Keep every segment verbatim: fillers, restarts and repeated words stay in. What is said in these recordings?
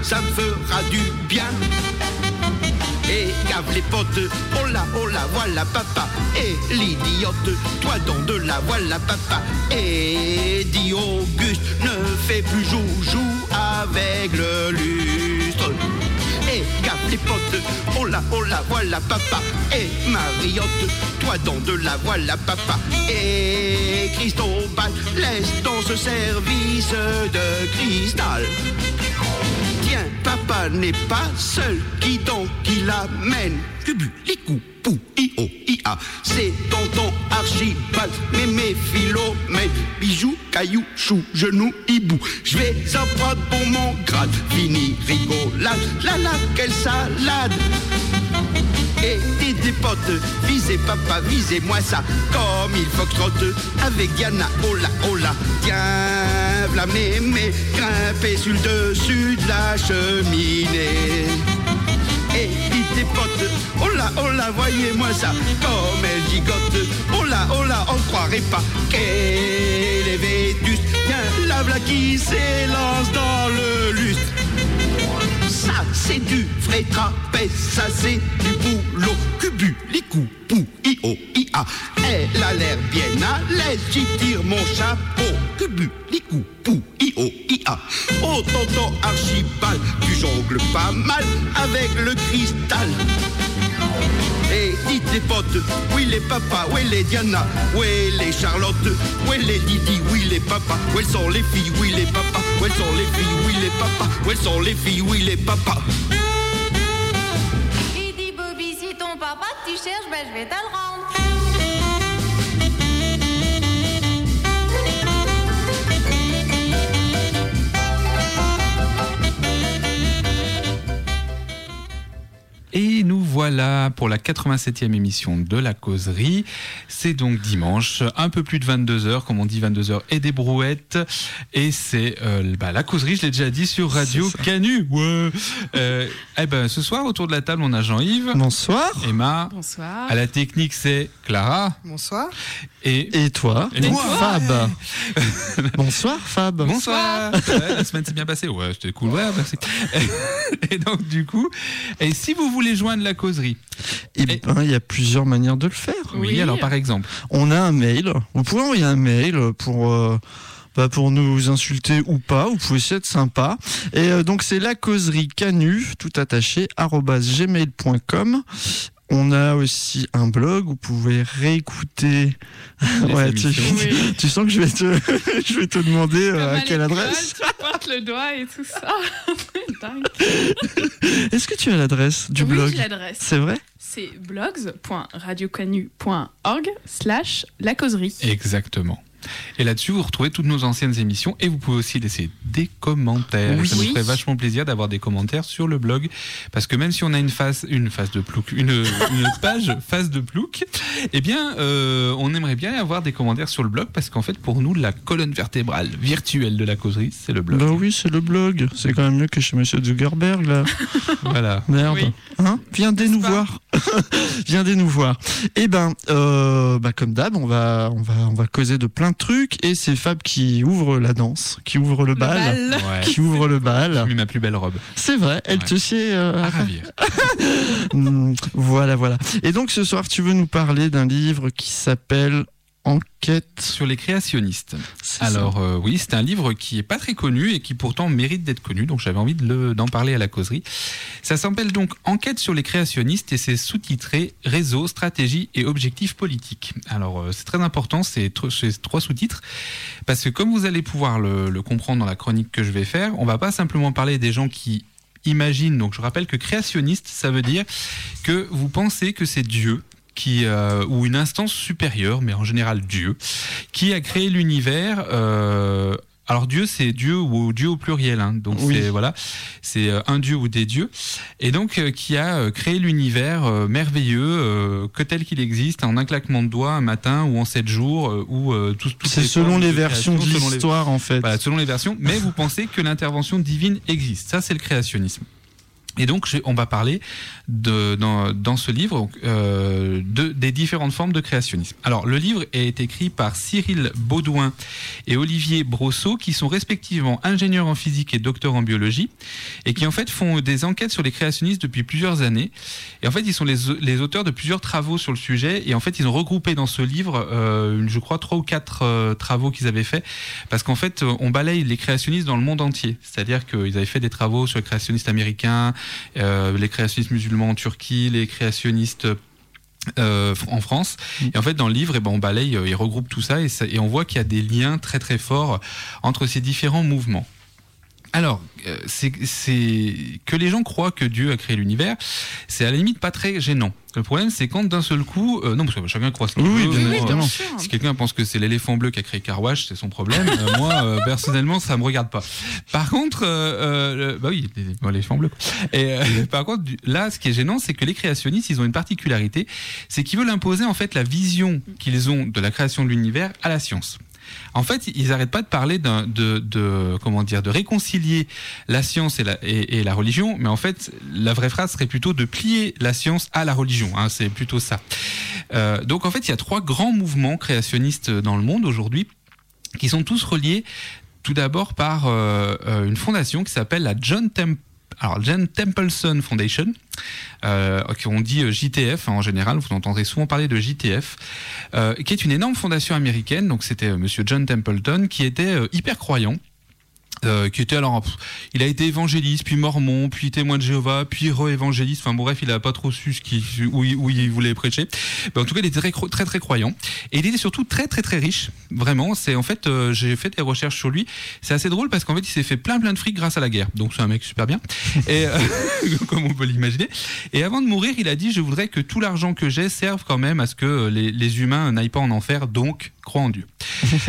ça me fera du bien. Et gave les potes, oh là, oh là, voilà papa. Et l'idiote, toi dans de la voilà papa. Et dit Auguste, ne fais plus joujou avec le lustre. Et gave les potes, oh là, oh là, voilà papa. Et Mariotte, toi dans de la voilà papa. Et Cristobal, laisse dans ce service de cristal. Tiens, papa n'est pas seul, qui donc qui l'amène? Cubu, licou, pou, i-o, i-a. C'est tonton Archibald, mémé, Philomène, bijoux, caillou, chou, genou, hibou. Je vais en prendre pour mon grade, fini rigolade, la la, quelle salade. Et des, des potes, visez papa, visez-moi ça, comme il faut trotte avec Diana, oh là, oh là. Tiens, v'là mémé, grimpez sur le dessus de la cheminée. Et dites des potes, oh là, oh là, voyez-moi ça, comme elle gigote, oh là, oh là, on ne croirait pas qu'elle est vétuste. Tiens, la v'là qui s'élance dans le lustre. Ça c'est du vrai trapèze, ça c'est du boulot. Cubu, licou, pou, i-o, i-a. Elle a l'air bien à l'aise, j'y tire mon chapeau. Cubu, licou, pou, i-o, i-a. Oh tonton Archibald, tu jongles pas mal avec le cristal. Et dites les potes, oui les papas, oui les Diana, oui les Charlotte, oui les Didi, oui les papas, où sont les filles, oui les papas, où sont les filles, oui les papas, où sont les filles, oui les papas. Il dit Bobby, si ton papa tu cherches, ben je vais te le rendre. Et nous voilà pour la quatre-vingt-septième émission de La Causerie. C'est donc dimanche, un peu plus de vingt-deux heures, comme on dit vingt-deux heures et des brouettes. Et c'est euh, bah, La Causerie, je l'ai déjà dit, sur Radio Canu. Ouais. Euh, eh ben, ce soir, autour de la table, on a Jean-Yves. Bonsoir. Emma. Bonsoir. À la technique, c'est Clara. Bonsoir. Et, et toi, et moi, Fab. Bonsoir, Fab. Bonsoir. Ouais, la semaine s'est bien passée. Ouais, c'était cool. Ouais, bah, c'est... Et donc, du coup, et si vous voulez joindre La Causerie, eh ben, il y a plusieurs manières de le faire. Oui, oui, alors par exemple, on a un mail. Vous pouvez envoyer un mail pour euh, bah, pour nous insulter ou pas. Vous pouvez essayer d'être sympa. Et euh, donc c'est la causerie canu tout attaché arobase gmail point com. On a aussi un blog, vous pouvez réécouter. Ouais, tu, oui. tu sens que je vais te, je vais te demander euh, à, à quelle adresse. Tu portes le doigt et tout ça. Est-ce que tu as l'adresse du oui, blog? Oui, j'ai l'adresse. C'est vrai? C'est blogs point radiocanu point org slash la causerie. Exactement. Et là-dessus, vous retrouvez toutes nos anciennes émissions et vous pouvez aussi laisser des commentaires. Oui. Ça nous ferait vachement plaisir d'avoir des commentaires sur le blog, parce que même si on a une face, une face de plouc, une, une page face de plouc, eh bien, euh, on aimerait bien avoir des commentaires sur le blog, parce qu'en fait, pour nous, la colonne vertébrale virtuelle de La Causerie, c'est le blog. Bah oui, c'est le blog. C'est quand même mieux que chez Monsieur Zuckerberg, là. Voilà. Merde. Oui. Hein? Viendez nous voir. Viendez nous voir. Eh ben, euh, bah comme d'hab, on va, on va, on va causer de plein de trucs, et c'est Fab qui ouvre la danse, qui ouvre le, le bal, bal. Ouais. qui ouvre le bal. J'ai mis ma plus belle robe. C'est vrai, elle ouais. te sied euh, à ravir. Voilà, voilà. Et donc ce soir, tu veux nous parler d'un livre qui s'appelle Enquête sur les créationnistes. C'est Alors euh, oui, c'est un livre qui est pas très connu et qui pourtant mérite d'être connu, donc j'avais envie de le, d'en parler à La Causerie. Ça s'appelle donc Enquête sur les créationnistes et c'est sous-titré Réseau, stratégie et objectifs politiques. Alors euh, c'est très important ces, ces trois sous-titres, parce que comme vous allez pouvoir le, le comprendre dans la chronique que je vais faire, on va pas simplement parler des gens qui imaginent. Donc je rappelle que créationniste, ça veut dire que vous pensez que c'est Dieu, qui euh, ou une instance supérieure, mais en général Dieu, qui a créé l'univers. Euh, alors Dieu, c'est Dieu ou Dieu au pluriel, hein, donc oui. c'est voilà, c'est euh, un Dieu ou des dieux, et donc euh, qui a euh, créé l'univers euh, merveilleux, euh, que tel qu'il existe, en un claquement de doigts, un matin ou en sept jours, euh, ou euh, tout. C'est les selon les versions de l'histoire, les... en fait. Voilà, selon les versions. Mais vous pensez que l'intervention divine existe. Ça, c'est le créationnisme. Et donc, je, on va parler de, dans, dans ce livre euh, de, des différentes formes de créationnisme. Alors, le livre est écrit par Cyril Baudouin et Olivier Brosseau, qui sont respectivement ingénieurs en physique et docteurs en biologie, et qui en fait font des enquêtes sur les créationnistes depuis plusieurs années. Et en fait, ils sont les, les auteurs de plusieurs travaux sur le sujet, et en fait, ils ont regroupé dans ce livre, euh, je crois, trois ou quatre euh, travaux qu'ils avaient faits, parce qu'en fait, on balaye les créationnistes dans le monde entier. C'est-à-dire qu'ils avaient fait des travaux sur les créationnistes américains, Euh, les créationnistes musulmans en Turquie, les créationnistes euh, en France. Et en fait, dans le livre, eh ben, on balaye et regroupe tout ça et, ça, et on voit qu'il y a des liens très très forts entre ces différents mouvements. Alors, euh, c'est, c'est que les gens croient que Dieu a créé l'univers, c'est à la limite pas très gênant. Le problème, c'est quand d'un seul coup, euh, non, parce que chacun croit ce qu'il Oui, veut. bien Moi, évidemment. euh, si quelqu'un pense que c'est l'éléphant bleu qui a créé Car Wash, c'est son problème. Euh, moi, euh, personnellement, ça me regarde pas. Par contre, euh, euh, bah oui, bon, l'éléphant bleu. Quoi. Et euh, par contre, du- là, ce qui est gênant, c'est que les créationnistes, ils ont une particularité, c'est qu'ils veulent imposer en fait la vision qu'ils ont de la création de l'univers à la science. En fait, ils n'arrêtent pas de parler d'un, de, de, comment dire, de réconcilier la science et la, et, et la religion, mais en fait, la vraie phrase serait plutôt de plier la science à la religion. Hein, c'est plutôt ça. Euh, donc, en fait, il y a trois grands mouvements créationnistes dans le monde aujourd'hui, qui sont tous reliés, tout d'abord par euh, euh, une fondation qui s'appelle la John Temple. Alors, John Templeton Foundation, euh, qu'on dit J T F hein, en général, vous entendrez souvent parler de J T F, euh, qui est une énorme fondation américaine. Donc, c'était euh, Monsieur John Templeton qui était euh, hyper croyant. Euh, qui était alors, pff, il a été évangéliste, puis mormon, puis témoin de Jéhovah, puis re-évangéliste. Enfin bon, bref, il a pas trop su ce qui, où, il, où il voulait prêcher. Mais en tout cas, il était très, très très croyant. Et il était surtout très très très riche. Vraiment, c'est en fait, euh, j'ai fait des recherches sur lui. C'est assez drôle parce qu'en fait, il s'est fait plein plein de fric grâce à la guerre. Donc c'est un mec super bien. Et euh, comme on peut l'imaginer. Et avant de mourir, il a dit, je voudrais que tout l'argent que j'ai serve quand même à ce que les, les humains n'aillent pas en enfer. Donc, crois en Dieu.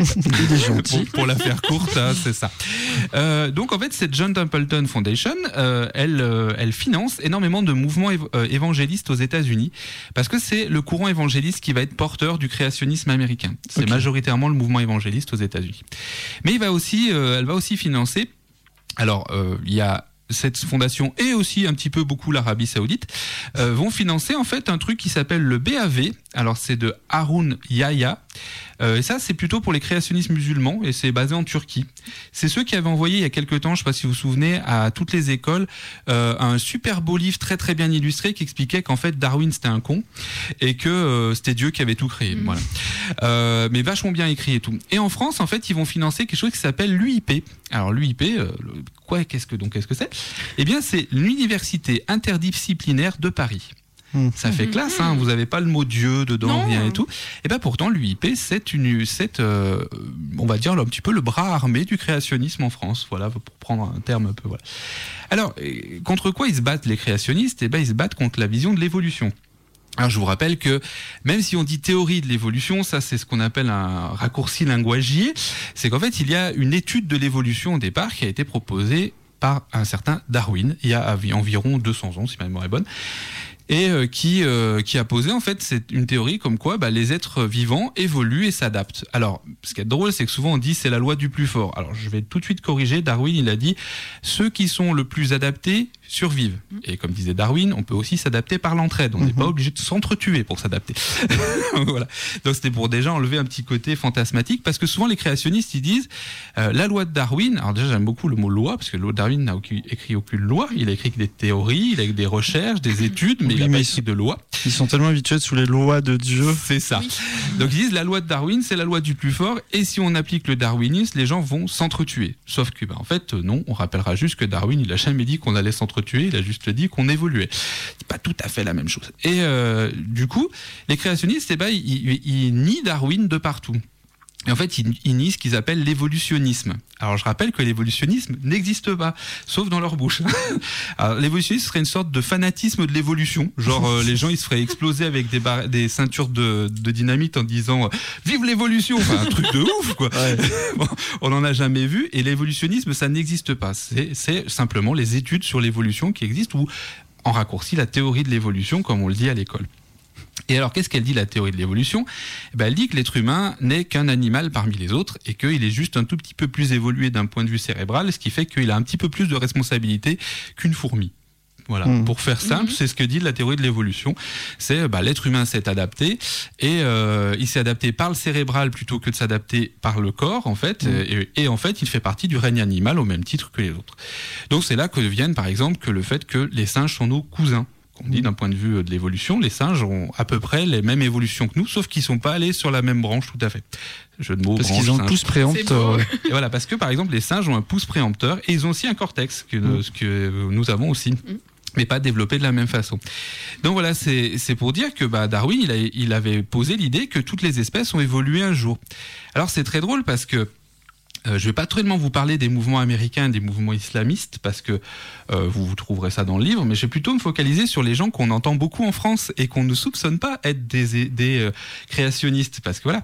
Il est gentil. pour, pour la faire courte, hein, c'est ça. Euh, donc en fait, cette John Templeton Foundation, euh, elle, euh, elle finance énormément de mouvements év- euh, évangélistes aux États-Unis, parce que c'est le courant évangéliste qui va être porteur du créationnisme américain. C'est Ok. majoritairement le mouvement évangéliste aux États-Unis. Mais il va aussi, euh, elle va aussi financer. Alors, euh, il y a cette fondation et aussi un petit peu beaucoup l'Arabie Saoudite euh, vont financer en fait un truc qui s'appelle le B A V. Alors c'est de Harun Yahya. Euh, et ça, c'est plutôt pour les créationnistes musulmans et c'est basé en Turquie. C'est ceux qui avaient envoyé il y a quelques temps, je ne sais pas si vous vous souvenez, à toutes les écoles euh, un super beau livre très très bien illustré qui expliquait qu'en fait Darwin c'était un con et que euh, c'était Dieu qui avait tout créé. Mmh. Voilà. Euh, mais vachement bien écrit et tout. Et en France, en fait, ils vont financer quelque chose qui s'appelle l'U I P. Alors l'U I P, euh, quoi, qu'est-ce que donc qu'est-ce que c'est ? Eh bien, c'est l'Université interdisciplinaire de Paris. Mmh. Ça fait classe, hein, vous n'avez pas le mot Dieu dedans, Non. rien et tout. Et bien pourtant, l'U I P, c'est, une, c'est euh, on va dire, là, un petit peu le bras armé du créationnisme en France. Voilà, pour prendre un terme un peu. Voilà. Alors, euh, contre quoi ils se battent les créationnistes ? Eh ben, ils se battent contre la vision de l'évolution. Alors, je vous rappelle que même si on dit théorie de l'évolution, ça c'est ce qu'on appelle un raccourci linguagier, c'est qu'en fait, il y a une étude de l'évolution au départ qui a été proposée par un certain Darwin, il y a environ deux cents ans, si ma mémoire est bonne, et euh, qui euh, qui a posé en fait c'est une théorie comme quoi bah, les êtres vivants évoluent et s'adaptent. Alors, ce qui est drôle, c'est que souvent on dit c'est la loi du plus fort. Alors, je vais tout de suite corriger. Darwin, il a dit ceux qui sont le plus adaptés survivent. Et comme disait Darwin, on peut aussi s'adapter par l'entraide. On n'est Mmh. pas obligé de s'entretuer pour s'adapter. Voilà. Donc c'était pour déjà enlever un petit côté fantasmatique, parce que souvent les créationnistes ils disent euh, la loi de Darwin. Alors déjà j'aime beaucoup le mot loi, parce que Darwin n'a aucun, écrit aucune loi. Il a écrit des théories, il a écrit des recherches, des études, mais Oui, il n'a mais pas ils écrit sont- de loi. Ils sont tellement habitués sous les lois de Dieu. C'est ça. Donc ils disent la loi de Darwin, c'est la loi du plus fort, et si on applique le darwinisme, les gens vont s'entretuer. Sauf que, bah, en fait, non, on rappellera juste que Darwin, il a jamais dit qu'on allait s'entretuer, il a juste dit qu'on évoluait. C'est pas tout à fait la même chose. Et euh, du coup, les créationnistes, eh ben, ils, ils, ils nient Darwin de partout. Et en fait, ils, ils nient ce qu'ils appellent l'évolutionnisme. Alors, je rappelle que l'évolutionnisme n'existe pas, sauf dans leur bouche. Alors, l'évolutionnisme serait une sorte de fanatisme de l'évolution. Genre, euh, les gens, ils se feraient exploser avec des, bar- des ceintures de, de dynamite en disant euh, « Vive l'évolution !» Enfin, un truc de ouf, quoi. Ouais. Bon, on n'en a jamais vu. Et l'évolutionnisme, ça n'existe pas. C'est, c'est simplement les études sur l'évolution qui existent, ou en raccourci, la théorie de l'évolution, comme on le dit à l'école. Et alors, qu'est-ce qu'elle dit, la théorie de l'évolution ? Eh ben, elle dit que l'être humain n'est qu'un animal parmi les autres et qu'il est juste un tout petit peu plus évolué d'un point de vue cérébral, ce qui fait qu'il a un petit peu plus de responsabilité qu'une fourmi. Voilà. Mmh. Pour faire simple, mmh. c'est ce que dit la théorie de l'évolution. C'est bah, l'être humain s'est adapté et euh, il s'est adapté par le cérébral plutôt que de s'adapter par le corps, en fait. Mmh. Et, et en fait, il fait partie du règne animal au même titre que les autres. Donc c'est là que viennent, par exemple, que le fait que les singes sont nos cousins. On dit d'un point de vue de l'évolution, les singes ont à peu près les mêmes évolutions que nous, sauf qu'ils sont pas allés sur la même branche tout à fait. Jeu de mots, parce branche, qu'ils ont singe. un pouce préempteur. Et voilà, parce que par exemple, les singes ont un pouce préempteur et ils ont aussi un cortex que, mmh. ce que nous avons aussi. Mmh. Mais pas développé de la même façon. Donc voilà, c'est, c'est pour dire que bah, Darwin, il, a, il avait posé l'idée que toutes les espèces ont évolué un jour. Alors c'est très drôle parce que Euh, je ne vais pas tellement vous parler des mouvements américains, des mouvements islamistes, parce que euh, vous, vous trouverez ça dans le livre, mais je vais plutôt me focaliser sur les gens qu'on entend beaucoup en France et qu'on ne soupçonne pas être des, des euh, créationnistes, parce que voilà.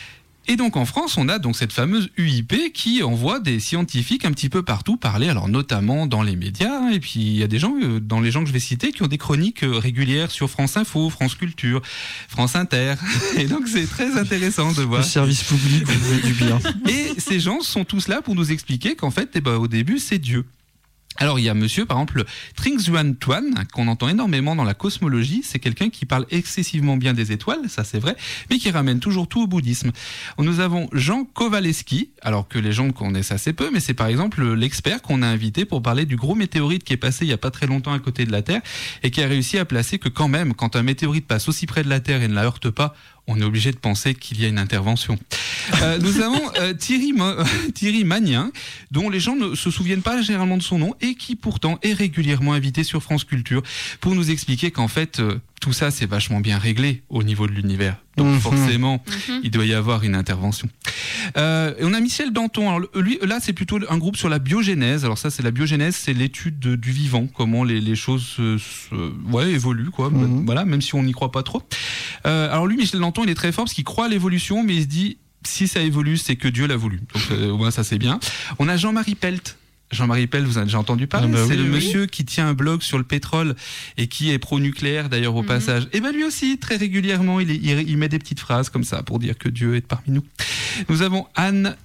Et donc en France, on a donc cette fameuse U I P qui envoie des scientifiques un petit peu partout parler, alors notamment dans les médias, et puis il y a des gens, euh, dans les gens que je vais citer, qui ont des chroniques euh, régulières sur France Info, France Culture, France Inter, et donc c'est très intéressant de voir. Le service public vous fait du bien. Et ces gens sont tous là pour nous expliquer qu'en fait, eh ben, au début, c'est Dieu. Alors il y a monsieur par exemple Trinh Xuan Tuan qu'on entend énormément dans la cosmologie, c'est quelqu'un qui parle excessivement bien des étoiles, ça c'est vrai, mais qui ramène toujours tout au bouddhisme. Nous avons Jean Kowaleski, alors que les gens le connaissent assez peu, mais c'est par exemple l'expert qu'on a invité pour parler du gros météorite qui est passé il y a pas très longtemps à côté de la Terre et qui a réussi à placer que quand même quand un météorite passe aussi près de la Terre et ne la heurte pas, on est obligé de penser qu'il y a une intervention. Euh, nous avons euh, Thierry, Ma- Thierry Magnin, dont les gens ne se souviennent pas généralement de son nom et qui pourtant est régulièrement invité sur France Culture pour nous expliquer qu'en fait euh, tout ça c'est vachement bien réglé au niveau de l'univers. Donc mmh. forcément, mmh. il doit y avoir une intervention. Euh, et on a Michel Danton. Alors lui, là, c'est plutôt un groupe sur la biogénèse. Alors ça, c'est la biogénèse, c'est l'étude de, du vivant, comment les, les choses se, se, ouais, évoluent, quoi. Mmh. Voilà, même si on n'y croit pas trop. Euh, alors lui, Michel Danton, il est très fort parce qu'il croit à l'évolution, mais il se dit si ça évolue, c'est que Dieu l'a voulu. Donc euh, ouais, ça c'est bien. On a Jean-Marie Pelt. Jean-Marie Pelt, vous avez déjà entendu parler, ah bah c'est oui, le oui. monsieur qui tient un blog sur le pétrole et qui est pro-nucléaire d'ailleurs au mmh. passage. Et ben lui aussi, très régulièrement, il, est, il, il met des petites phrases comme ça pour dire que Dieu est parmi nous. Nous avons Anne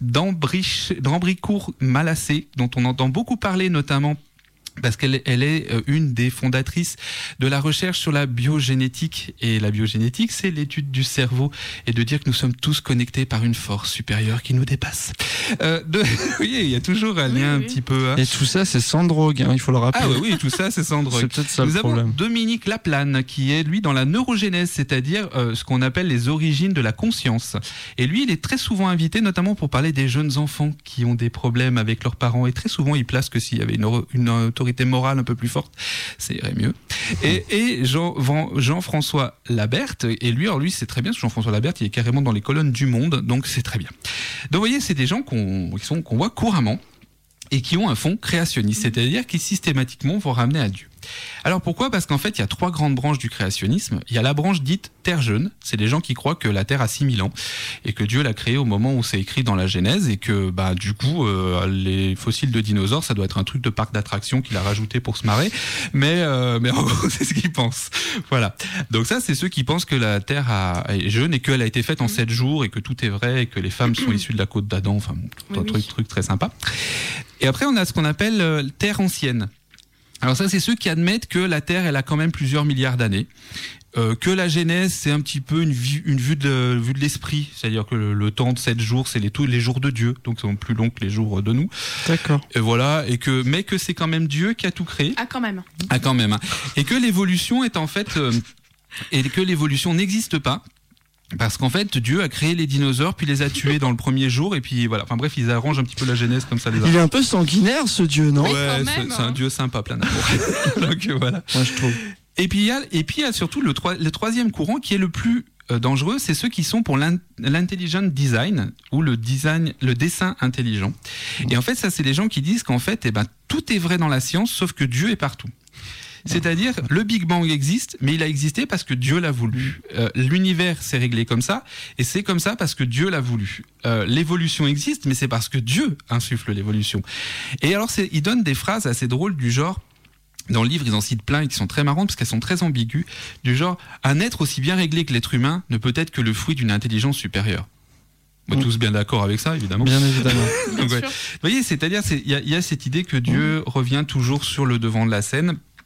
d'Ambricourt-Malassé, dont on entend beaucoup parler notamment parce qu'elle elle est une des fondatrices de la recherche sur la biogénétique. Et la biogénétique, c'est l'étude du cerveau et de dire que nous sommes tous connectés par une force supérieure qui nous dépasse. Euh, de... Oui, il y a toujours un lien oui, oui. un petit peu... Hein. Et tout ça, c'est sans drogue, hein, il faut le rappeler. Ah oui, oui, tout ça, c'est sans drogue. C'est peut-être ça nous le problème. Nous avons Dominique Laplane, qui est, lui, dans la neurogénèse, c'est-à-dire euh, ce qu'on appelle les origines de la conscience. Et lui, il est très souvent invité, notamment pour parler des jeunes enfants qui ont des problèmes avec leurs parents. Et très souvent, il place que s'il y avait une, une autorité morale un peu plus forte, ça irait mieux. Et, et Jean, Jean-François Laberthe, et lui, alors lui, c'est très bien, Jean-François Laberthe, il est carrément dans les colonnes du Monde, donc c'est très bien. Donc vous voyez, c'est des gens qu'on, qui sont, qu'on voit couramment et qui ont un fond créationniste, c'est-à-dire qui systématiquement vont ramener à Dieu. Alors pourquoi ? Parce qu'en fait, il y a trois grandes branches du créationnisme. Il y a la branche dite Terre jeune, c'est des gens qui croient que la Terre a six mille ans et que Dieu l'a créée au moment où c'est écrit dans la Genèse et que bah du coup euh, les fossiles de dinosaures, ça doit être un truc de parc d'attractions qu'il a rajouté pour se marrer, mais euh, mais en gros c'est ce qu'ils pensent. Voilà. Donc ça c'est ceux qui pensent que la Terre a, est jeune et qu'elle a été faite en sept jours et que tout est vrai et que les femmes sont issues de la côte d'Adam, enfin bon, tout un oui, truc oui. truc très sympa. Et après on a ce qu'on appelle euh, Terre ancienne. Alors ça, c'est ceux qui admettent que la Terre, elle a quand même plusieurs milliards d'années, euh, que la Genèse, c'est un petit peu une vue, une vue de, vue de l'esprit, c'est-à-dire que le, le temps de sept jours, c'est les, tous les jours de Dieu, donc ils sont plus longs que les jours de nous. D'accord. Et voilà, et que mais que c'est quand même Dieu qui a tout créé. Ah quand même. Ah quand même. Hein. Et que l'évolution est en fait, euh, et que l'évolution n'existe pas. Parce qu'en fait, Dieu a créé les dinosaures, puis les a tués dans le premier jour, et puis voilà. Enfin bref, ils arrangent un petit peu la Genèse comme ça. Les il est un peu sanguinaire, ce Dieu, non ? Ouais, c'est, c'est un Dieu sympa, plein d'amour. Donc voilà. Moi, je trouve. Et puis il y a, et puis il y a surtout le, troi- le troisième courant qui est le plus euh, dangereux, c'est ceux qui sont pour l'in- l'intelligent design ou le design, le dessin intelligent. Et en fait, ça, c'est les gens qui disent qu'en fait, eh ben, tout est vrai dans la science, sauf que Dieu est partout. C'est-à-dire, le Big Bang existe, mais il a existé parce que Dieu l'a voulu. Euh, l'univers s'est réglé comme ça, et c'est comme ça parce que Dieu l'a voulu. Euh, l'évolution existe, mais c'est parce que Dieu insuffle l'évolution. Et alors, c'est, ils donnent des phrases assez drôles du genre, dans le livre, ils en citent plein et qui sont très marrantes parce qu'elles sont très ambiguës, du genre, un être aussi bien réglé que l'être humain ne peut être que le fruit d'une intelligence supérieure. On est tous bien d'accord avec ça, évidemment. Bien évidemment. Donc, ouais. Vous voyez, c'est-à-dire, il y, y a cette idée que Dieu mmh. revient toujours sur le devant de la scène.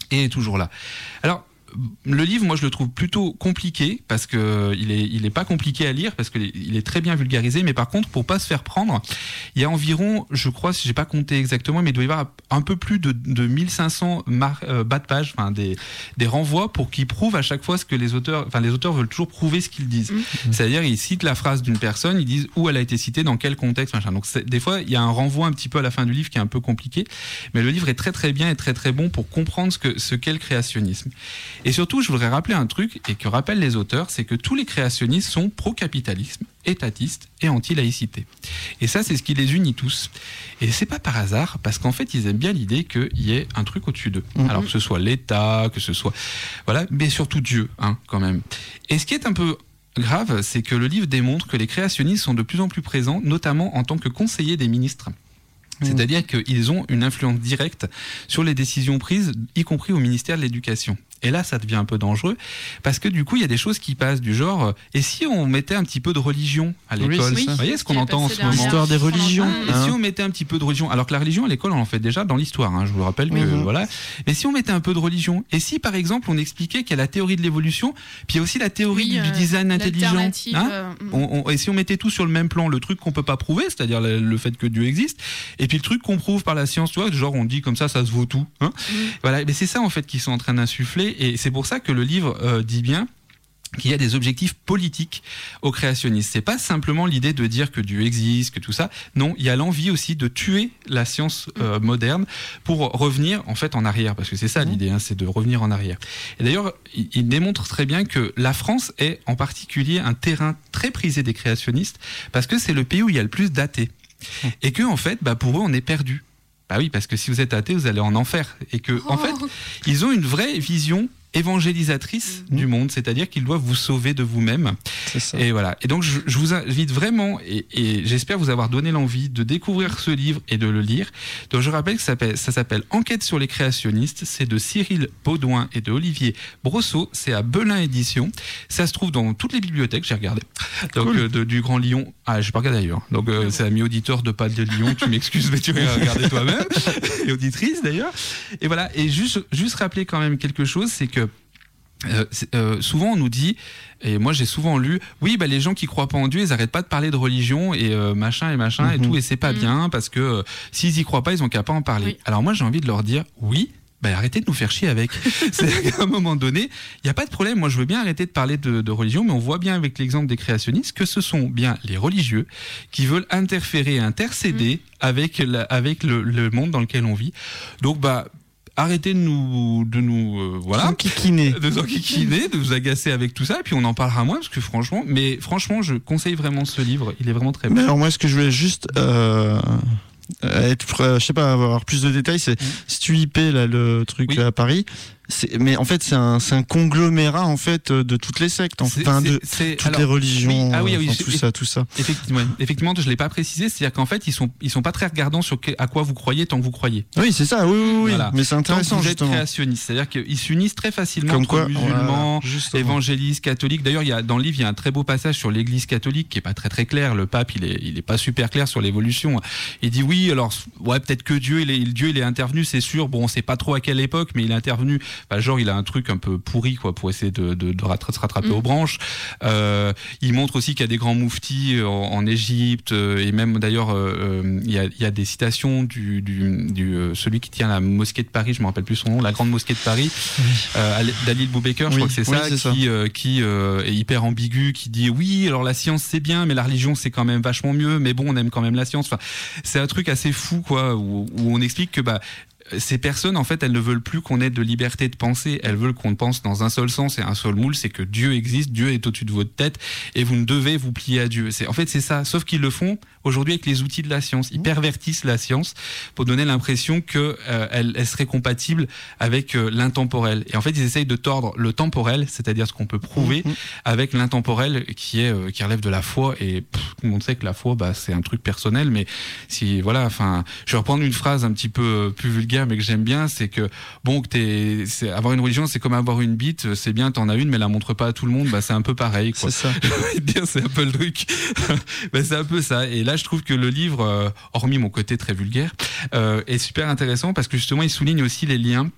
et est toujours là. Alors, le livre, moi, je le trouve plutôt compliqué parce que il est, il est pas compliqué à lire parce qu'il est très bien vulgarisé. Mais par contre, pour pas se faire prendre, il y a environ, je crois, si j'ai pas compté exactement, mais il doit y avoir un peu plus de, de mille cinq cents mar- euh, bas de page, enfin des, des renvois pour qu'ils prouvent à chaque fois ce que les auteurs, enfin les auteurs veulent toujours prouver ce qu'ils disent. Mmh. C'est-à-dire, ils citent la phrase d'une personne, ils disent où elle a été citée, dans quel contexte, machin. Donc des fois, il y a un renvoi un petit peu à la fin du livre qui est un peu compliqué, mais le livre est très très bien et très très bon pour comprendre ce que ce qu'est le créationnisme. Et surtout, je voudrais rappeler un truc, et que rappellent les auteurs, c'est que tous les créationnistes sont pro-capitalisme, étatistes et anti-laïcité. Et ça, c'est ce qui les unit tous. Et c'est pas par hasard, parce qu'en fait, ils aiment bien l'idée qu'il y ait un truc au-dessus d'eux. Mmh. Alors que ce soit l'État, que ce soit... Voilà, mais surtout Dieu, hein, quand même. Et ce qui est un peu grave, c'est que le livre démontre que les créationnistes sont de plus en plus présents, notamment en tant que conseillers des ministres. C'est-à-dire qu'ils ont une influence directe sur les décisions prises, y compris au ministère de l'Éducation. Et là, ça devient un peu dangereux, parce que du coup, il y a des choses qui passent du genre, et si on mettait un petit peu de religion à l'école, oui, vous voyez ce qu'on entend en ce moment, l'histoire des religions. Et hein. si on mettait un petit peu de religion, alors que la religion à l'école, on en fait déjà dans l'histoire, hein, je vous rappelle que mmh. voilà. Mais si on mettait un peu de religion, et si par exemple on expliquait qu'il y a la théorie de l'évolution, puis il y a aussi la théorie oui, du, euh, du design intelligent, hein euh, on, on, et si on mettait tout sur le même plan, le truc qu'on peut pas prouver, c'est-à-dire le, le fait que Dieu existe, et puis le truc qu'on prouve par la science, tu vois, genre on dit comme ça, ça se vaut tout, hein. Mmh. Voilà, mais c'est ça en fait qu'ils sont en train d'insuffler, et c'est pour ça que que le livre euh, dit bien qu'il y a des objectifs politiques aux créationnistes. C'est pas simplement l'idée de dire que Dieu existe, que tout ça. Non, il y a l'envie aussi de tuer la science euh, moderne pour revenir en fait en arrière, parce que c'est ça l'idée, hein, c'est de revenir en arrière. Et d'ailleurs, il, il démontre très bien que la France est en particulier un terrain très prisé des créationnistes, parce que c'est le pays où il y a le plus d'athées. Et que en fait, bah, pour eux, on est perdu. Bah oui, parce que si vous êtes athée, vous allez en enfer. Et que, en fait, ils ont une vraie vision évangélisatrice mmh. du monde, c'est-à-dire qu'ils doivent vous sauver de vous-même. C'est ça. Et voilà. Et donc, je, je vous invite vraiment, et, et j'espère vous avoir donné l'envie de découvrir ce livre et de le lire. Donc, je rappelle que ça s'appelle, ça s'appelle Enquête sur les créationnistes. C'est de Cyril Baudouin et de Olivier Brosseau. C'est à Belin Édition. Ça se trouve dans toutes les bibliothèques, j'ai regardé. Donc, cool. euh, de, du Grand Lyon. Ah, j'ai pas regardé ailleurs. Donc, euh, c'est ami auditeur de Pas de Lyon. Tu m'excuses, mais tu vas regarder toi-même. Et auditrice, d'ailleurs. Et voilà. Et juste, juste rappeler quand même quelque chose, c'est que Euh, euh, souvent on nous dit, et moi j'ai souvent lu, oui bah les gens qui croient pas en Dieu ils arrêtent pas de parler de religion et euh, machin et machin mm-hmm. et tout, et c'est pas mm-hmm. bien parce que euh, s'ils y croient pas ils ont qu'à pas en parler. Oui. Alors moi j'ai envie de leur dire oui, bah arrêtez de nous faire chier avec. C'est qu'à un moment donné, il y a pas de problème, moi je veux bien arrêter de parler de, de religion, mais on voit bien avec l'exemple des créationnistes que ce sont bien les religieux qui veulent interférer, intercéder mm. avec la, avec le, le monde dans lequel on vit. Donc bah arrêtez de nous, de nous, euh, voilà, s'enquiquiner. de s'enquiquiner, de vous agacer avec tout ça, et puis on en parlera moins parce que franchement, mais franchement, je conseille vraiment ce livre. Il est vraiment très bon. Mais alors moi, ce que je voulais juste euh, être, je sais pas, avoir plus de détails, c'est mmh. si tu I P là le truc oui. à Paris. C'est, mais en fait, c'est un, c'est un conglomérat en fait de toutes les sectes, enfin de c'est, toutes alors, les religions, oui, ah oui, oui, enfin, tout ça, tout ça. Effectivement, effectivement, je l'ai pas précisé, c'est-à-dire qu'en fait, ils sont, ils sont pas très regardants sur que, à quoi vous croyez tant que vous croyez. Oui, c'est ça. Oui, oui, oui. Voilà. Mais c'est intéressant. Tant que vous êtes justement. créationniste, c'est-à-dire qu'ils s'unissent très facilement Comme entre quoi, musulmans, voilà, évangélistes, catholiques. D'ailleurs, il y a dans le livre, il y a un très beau passage sur l'Église catholique qui est pas très très clair. Le pape, il est, il est pas super clair sur l'évolution. Il dit oui, alors ouais, peut-être que Dieu, il est, Dieu, il est intervenu, c'est sûr. Bon, on sait pas trop à quelle époque, mais il est intervenu. Bah, genre, il a un truc un peu pourri quoi pour essayer de, de, de se rattraper mmh. aux branches. Euh, il montre aussi qu'il y a des grands mouftis en, en Égypte euh, et même d'ailleurs euh, il, y a, il y a des citations du, du, du euh, celui qui tient la mosquée de Paris, je me rappelle plus son nom, la grande mosquée de Paris, oui. euh, Dalil Boubaker, je oui. crois que c'est ça, oui, c'est qui, ça. Euh, qui euh, est hyper ambigu, qui dit oui alors la science c'est bien mais la religion c'est quand même vachement mieux, mais bon on aime quand même la science. Enfin, c'est un truc assez fou quoi où, où on explique que bah ces personnes, en fait, elles ne veulent plus qu'on ait de liberté de penser. Elles veulent qu'on pense dans un seul sens et un seul moule, c'est que Dieu existe, Dieu est au-dessus de votre tête et vous ne devez vous plier à Dieu. C'est, en fait, c'est ça. Sauf qu'ils le font aujourd'hui avec les outils de la science. Ils pervertissent la science pour donner l'impression que euh, elle, elle serait compatible avec euh, l'intemporel. Et en fait, ils essayent de tordre le temporel, c'est-à-dire ce qu'on peut prouver, mmh. avec l'intemporel qui est euh, qui relève de la foi. Et pff, tout le monde sait que la foi, bah, c'est un truc personnel. Mais si voilà, enfin, je vais reprendre une phrase un petit peu euh, plus vulgaire, mais que j'aime bien, c'est que bon, que t'es, c'est, avoir une religion, c'est comme avoir une bite, c'est bien, t'en as une, mais la montre pas à tout le monde, bah c'est un peu pareil, quoi. C'est ça. C'est un peu le truc. Bah, c'est un peu ça. Et là, je trouve que le livre, euh, hormis mon côté très vulgaire, euh, est super intéressant parce que justement, il souligne aussi les liens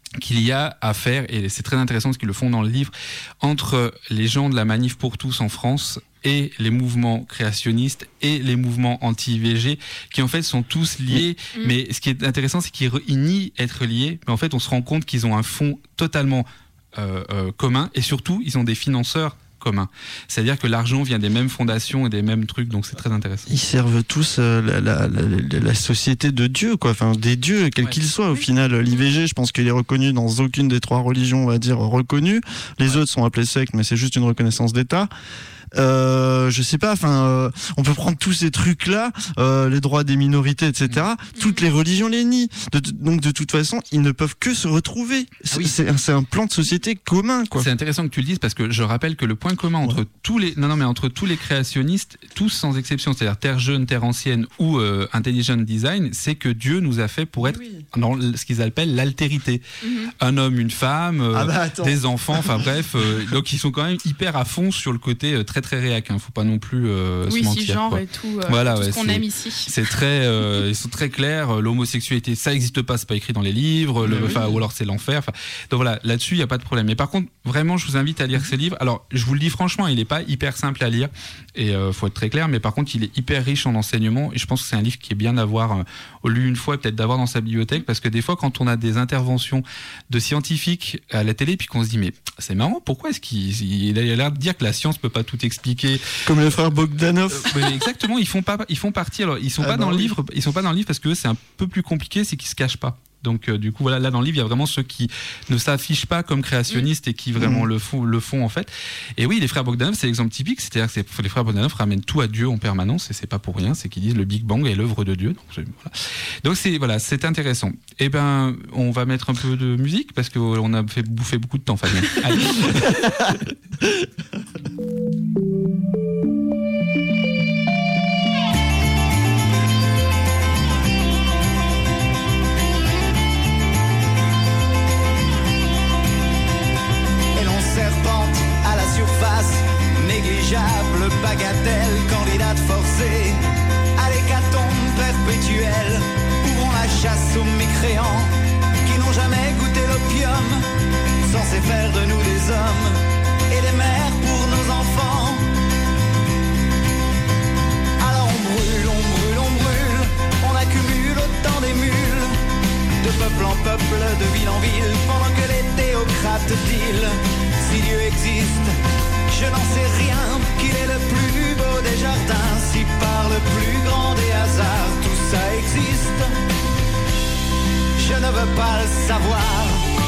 qu'il y a à faire, et c'est très intéressant ce qu'ils le font dans le livre, entre les gens de la Manif pour tous en France et les mouvements créationnistes et les mouvements anti-I V G, qui en fait sont tous liés, mmh. mais ce qui est intéressant, c'est qu'ils re- ils nient être liés, mais en fait on se rend compte qu'ils ont un fond totalement euh, euh, commun, et surtout ils ont des financeurs commun. C'est-à-dire que l'argent vient des mêmes fondations et des mêmes trucs, donc c'est très intéressant. Ils servent tous euh, la, la, la, la société de Dieu, quoi. Enfin, des dieux, quels ouais. qu'ils soient. Au oui. final, l'I V G, je pense qu'il est reconnu dans aucune des trois religions, on va dire, reconnues. Les ouais. autres sont appelés sectes, mais c'est juste une reconnaissance d'État. Euh, je sais pas, enfin, euh, on peut prendre tous ces trucs-là, euh, les droits des minorités, et cetera. Mmh. Toutes les religions les nient. De, donc, de toute façon, ils ne peuvent que se retrouver. C'est, ah oui. c'est, c'est un plan de société commun, quoi. C'est intéressant que tu le dises parce que je rappelle que le point commun entre ouais. tous les, non, non, mais entre tous les créationnistes, tous sans exception, c'est-à-dire Terre jeune, Terre ancienne ou euh, Intelligent Design, c'est que Dieu nous a fait pour être oui. dans ce qu'ils appellent l'altérité. Mmh. Un homme, une femme, euh, ah bah, des enfants, enfin bref. Euh, donc, ils sont quand même hyper à fond sur le côté euh, très très réac, hein. Faut pas non plus euh, oui, se mentir. Oui, si genre quoi. et tout, euh, voilà, tout ouais, ce qu'on c'est, aime ici. C'est très, euh, ils sont très clairs. L'homosexualité, ça n'existe pas, c'est pas écrit dans les livres. Le, oui. Ou alors c'est l'enfer. Donc voilà, là-dessus il y a pas de problème. Mais par contre, vraiment, je vous invite à lire ces livres. Alors, je vous le dis franchement, il est pas hyper simple à lire et euh, faut être très clair. Mais par contre, il est hyper riche en enseignements et je pense que c'est un livre qui est bien d'avoir euh, lu une fois, et peut-être d'avoir dans sa bibliothèque, parce que des fois, quand on a des interventions de scientifiques à la télé, puis qu'on se dit mais c'est marrant, pourquoi est-ce qu'il il a l'air de dire que la science peut pas tout expliquer? Comme le frère Bogdanov. Euh, exactement, ils font pas, ils font partie. Alors, ils sont ah pas bah dans oui. le livre, ils sont pas dans le livre parce que c'est un peu plus compliqué, c'est qu'ils se cachent pas. Donc euh, du coup voilà, là dans le livre il y a vraiment ceux qui ne s'affichent pas comme créationnistes mmh. et qui vraiment mmh. le font le font en fait. Et oui, les frères Bogdanov, c'est l'exemple typique, c'est-à-dire que c'est, les frères Bogdanov ramènent tout à Dieu en permanence et c'est pas pour rien, c'est qu'ils disent le Big Bang est l'œuvre de Dieu. Donc, c'est, voilà. donc c'est voilà, c'est intéressant. Et ben on va mettre un peu de musique parce qu'on a fait bouffer beaucoup de temps, Fabien. Allez. Serpente à la surface, négligeable bagatelle, candidate forcée à l'hécatombe perpétuelle. Ouvrons la chasse aux mécréants qui n'ont jamais goûté l'opium, censé faire de nous des hommes et des mères pour nos enfants. Alors on brûle, on brûle, on brûle, on accumule autant des mules, de peuple en peuple, de ville en ville, pendant que les théocrates dealent. Si Dieu existe, je n'en sais rien, qu'il est le plus beau des jardins, si par le plus grand des hasards tout ça existe, je ne veux pas le savoir.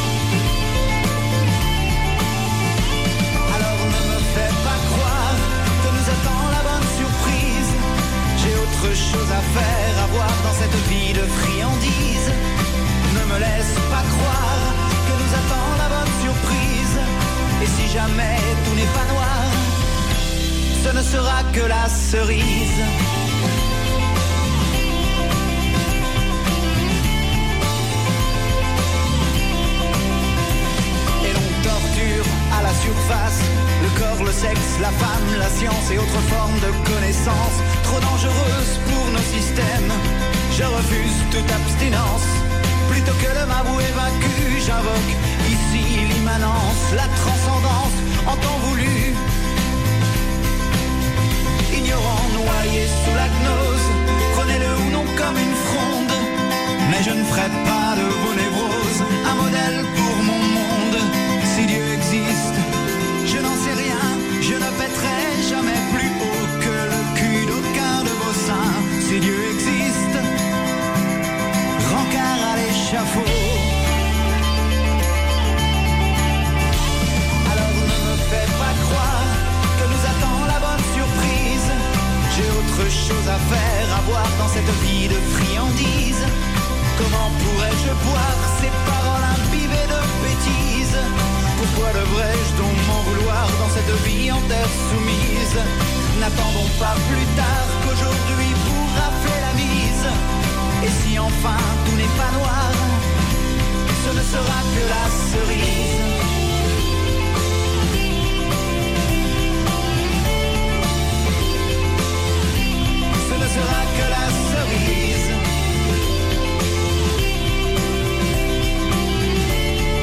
Alors ne me fais pas croire que nous attend la bonne surprise, j'ai autre chose à faire, à voir dans cette vie de friandise. Ne me laisse pas croire que nous attend la bonne surprise. Et si jamais tout n'est pas noir, ce ne sera que la cerise. Et l'on torture à la surface le corps, le sexe, la femme, la science et autres formes de connaissances trop dangereuses pour nos systèmes. Je refuse toute abstinence. Plutôt que de m'avouer vaincu, j'invoque ici l'immanence, la transcendance en temps voulu. Ignorant, noyé sous la gnose, prenez-le ou non comme une fronde. Mais je ne ferai pas de vos névroses un modèle pour mon monde. Si Dieu existe, je n'en sais rien, je ne pèterai jamais plus haut que le cul d'aucun de vos seins. Si Dieu existe, rencard à l'échafaud. Alors ne me fais pas croire que nous attend la bonne surprise. J'ai autre chose à faire, à voir dans cette vie de friandise. Comment pourrais-je boire ces paroles imbibées de bêtises? Pourquoi devrais-je donc m'en vouloir dans cette vie en terre soumise? N'attendons pas plus tard qu'aujourd'hui pour rafler la mise. Et si enfin tout n'est pas noir, ce ne sera que la cerise. Ce ne sera que la cerise.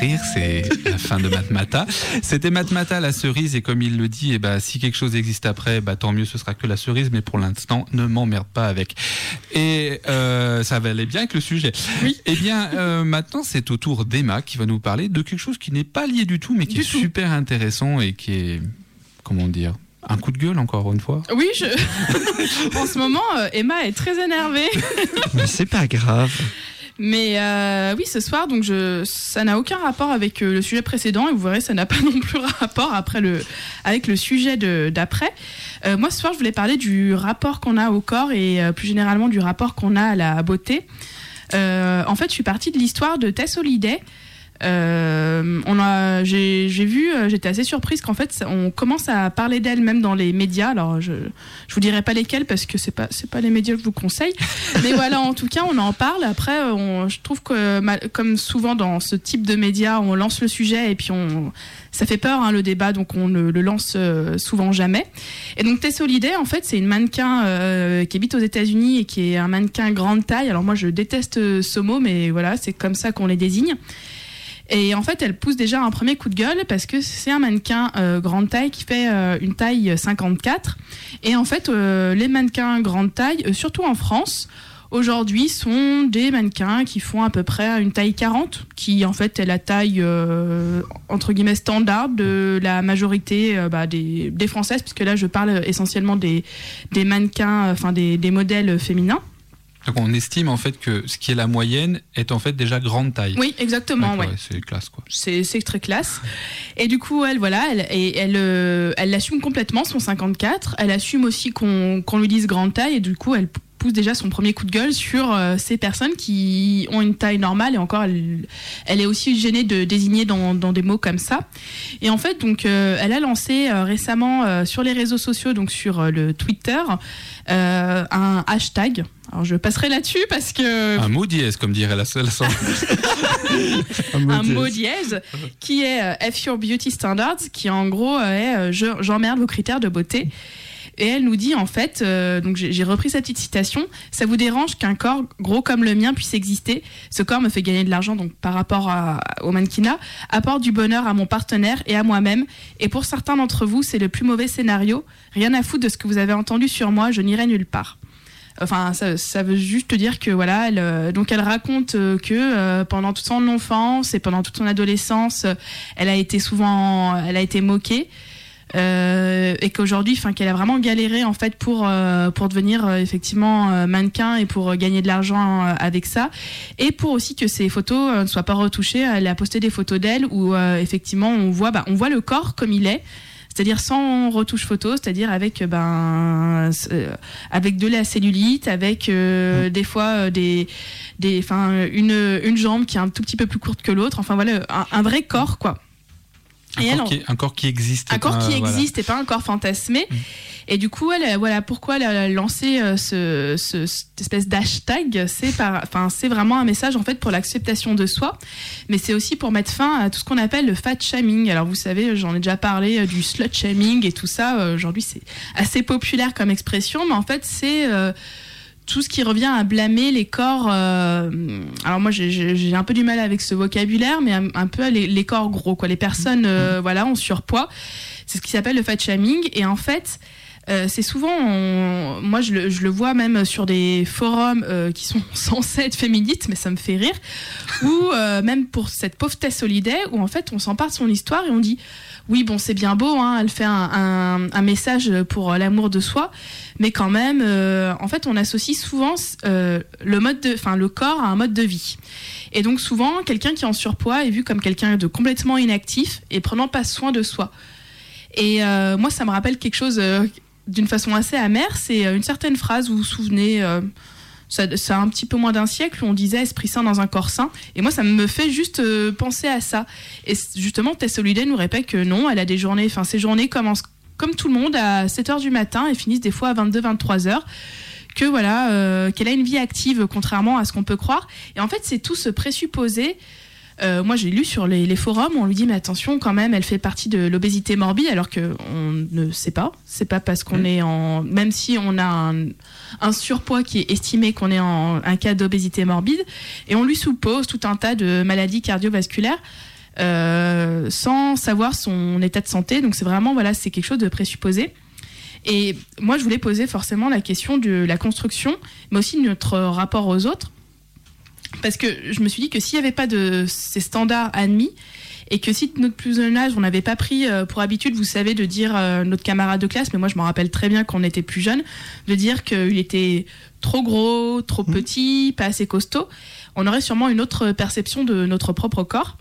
rire, c'est la fin de Matmata. C'était Matmata, la cerise, et comme il le dit, eh ben, si quelque chose existe après, bah, tant mieux, ce sera que la cerise, mais pour l'instant, ne m'emmerde pas avec. Et euh, ça va aller bien avec le sujet. Oui. Eh bien, euh, maintenant, c'est au tour d'Emma qui va nous parler de quelque chose qui n'est pas lié du tout, mais qui du est tout. super intéressant et qui est, comment dire, un coup de gueule encore une fois. Oui, je... en ce moment, Emma est très énervée. Mais c'est pas grave. Mais euh, oui, ce soir, donc je, ça n'a aucun rapport avec euh, le sujet précédent, et vous verrez, ça n'a pas non plus rapport après le, avec le sujet de, d'après. Euh, moi, ce soir, je voulais parler du rapport qu'on a au corps et euh, plus généralement du rapport qu'on a à la beauté. Euh, en fait, je suis partie de l'histoire de Tess Holliday. Euh, on a, j'ai, j'ai vu, j'étais assez surprise qu'en fait on commence à parler d'elle même dans les médias. Alors je, je vous dirai pas lesquels parce que c'est pas, c'est pas les médias que je vous conseille. Mais voilà, en tout cas on en parle. Après, on, je trouve que comme souvent dans ce type de médias, on lance le sujet et puis on, ça fait peur hein, le débat, donc on ne le lance souvent jamais. Et donc Tess Holliday, en fait, c'est une mannequin euh, qui habite aux États-Unis et qui est un mannequin grande taille. Alors moi je déteste ce mot, mais voilà, c'est comme ça qu'on les désigne. Et en fait, elle pousse déjà un premier coup de gueule parce que c'est un mannequin euh, grande taille qui fait euh, une taille cinquante-quatre. Et en fait, euh, les mannequins grande taille, euh, surtout en France, aujourd'hui, sont des mannequins qui font à peu près une taille quarante, qui en fait est la taille euh, entre guillemets standard de la majorité euh, bah, des, des Françaises, puisque là, je parle essentiellement des, des mannequins, enfin des, des modèles féminins. Donc on estime en fait que ce qui est la moyenne est en fait déjà grande taille. Oui, exactement. Ouais. Ouais, c'est classe quoi. C'est, c'est très classe. Et du coup, elle, voilà, elle, et elle, euh, elle assume complètement son cinquante-quatre. Elle assume aussi qu'on, qu'on lui dise grande taille. Et du coup, elle pousse déjà son premier coup de gueule sur euh, ces personnes qui ont une taille normale. Et encore, elle, elle est aussi gênée de désigner dans, dans des mots comme ça. Et en fait, donc, euh, elle a lancé euh, récemment euh, sur les réseaux sociaux, donc sur euh, le Twitter, euh, un hashtag. Alors je passerai là-dessus parce que... Un mot dièse, comme dirait la seule. un, un mot dièse qui est euh, F Your Beauty Standards, qui en gros euh, est euh, je, j'emmerde vos critères de beauté. Et elle nous dit en fait, euh, donc j'ai, j'ai repris sa petite citation, ça vous dérange qu'un corps gros comme le mien puisse exister? Ce corps me fait gagner de l'argent, donc par rapport à, au mannequinat, apporte du bonheur à mon partenaire et à moi-même. Et pour certains d'entre vous, c'est le plus mauvais scénario. Rien à foutre de ce que vous avez entendu sur moi, je n'irai nulle part. Enfin, ça, ça veut juste dire que voilà, elle, euh, donc elle raconte euh, que euh, pendant toute son enfance et pendant toute son adolescence, euh, elle a été souvent, elle a été moquée. Euh, et qu'aujourd'hui, enfin, qu'elle a vraiment galéré en fait pour euh, pour devenir euh, effectivement euh, mannequin et pour euh, gagner de l'argent euh, avec ça, et pour aussi que ses photos euh, ne soient pas retouchées. Elle a posté des photos d'elle où euh, effectivement on voit, bah, on voit le corps comme il est. C'est-à-dire sans retouche photo, c'est-à-dire avec ben euh, avec de la cellulite, avec euh, mmh. des fois euh, des des enfin une une jambe qui est un tout petit peu plus courte que l'autre. Enfin voilà, un, un vrai corps quoi. Un, et corps, elle, qui est, un corps qui existe. Un corps pas, qui voilà. existe et pas un corps fantasmé. Mmh. Et du coup, elle, voilà pourquoi elle a lancé euh, ce, ce, cette espèce d'hashtag. C'est, par, enfin, c'est vraiment un message en fait pour l'acceptation de soi, mais c'est aussi pour mettre fin à tout ce qu'on appelle le fat shaming. Alors vous savez, j'en ai déjà parlé euh, du slut shaming et tout ça. Euh, aujourd'hui, c'est assez populaire comme expression, mais en fait, c'est euh, tout ce qui revient à blâmer les corps. Euh, alors moi, j'ai, j'ai un peu du mal avec ce vocabulaire, mais un, un peu les, les corps gros, quoi. Les personnes, euh, voilà, en surpoids. C'est ce qui s'appelle le fat shaming. Et en fait, euh, c'est souvent, on, moi, je le, je le vois même sur des forums euh, qui sont censés être féministes, mais ça me fait rire. Ou euh, même pour cette pauvre Tess Holliday, où en fait, on s'empare de son histoire et on dit. Oui, bon, c'est bien beau, hein, elle fait un, un, un message pour l'amour de soi, mais quand même, euh, en fait, on associe souvent euh, le mode de, enfin, le corps à un mode de vie. Et donc, souvent, quelqu'un qui est en surpoids est vu comme quelqu'un de complètement inactif et prenant pas soin de soi. Et euh, moi, ça me rappelle quelque chose euh, d'une façon assez amère, c'est une certaine phrase, vous vous souvenez... Euh, Ça, ça a un petit peu moins d'un siècle où on disait esprit sain dans un corps sain, et moi ça me fait juste euh, penser à ça. Et justement Tess Holliday nous répète que non, elle a des journées, enfin ses journées commencent comme tout le monde à sept heures du matin et finissent des fois à vingt-deux à vingt-trois heures, que voilà, euh, qu'elle a une vie active contrairement à ce qu'on peut croire. Et en fait c'est tout ce présupposé. Euh, moi j'ai lu sur les, les forums, on lui dit mais attention quand même, elle fait partie de l'obésité morbide, alors qu'on ne sait pas, c'est pas parce qu'on mmh. est en, même si on a un, un surpoids qui est estimé qu'on est en un cas d'obésité morbide, et on lui suppose tout un tas de maladies cardiovasculaires. euh, sans savoir son état de santé. Donc c'est vraiment, voilà, c'est quelque chose de présupposé. Et moi, je voulais poser forcément la question de la construction, mais aussi de notre rapport aux autres. Parce que je me suis dit que s'il n'y avait pas de ces standards admis, et que si de notre plus jeune âge, on n'avait pas pris pour habitude, vous savez, de dire euh, notre camarade de classe, mais moi je me rappelle très bien quand on était plus jeune, de dire qu'il était trop gros, trop mmh. petit, pas assez costaud, on aurait sûrement une autre perception de notre propre corps.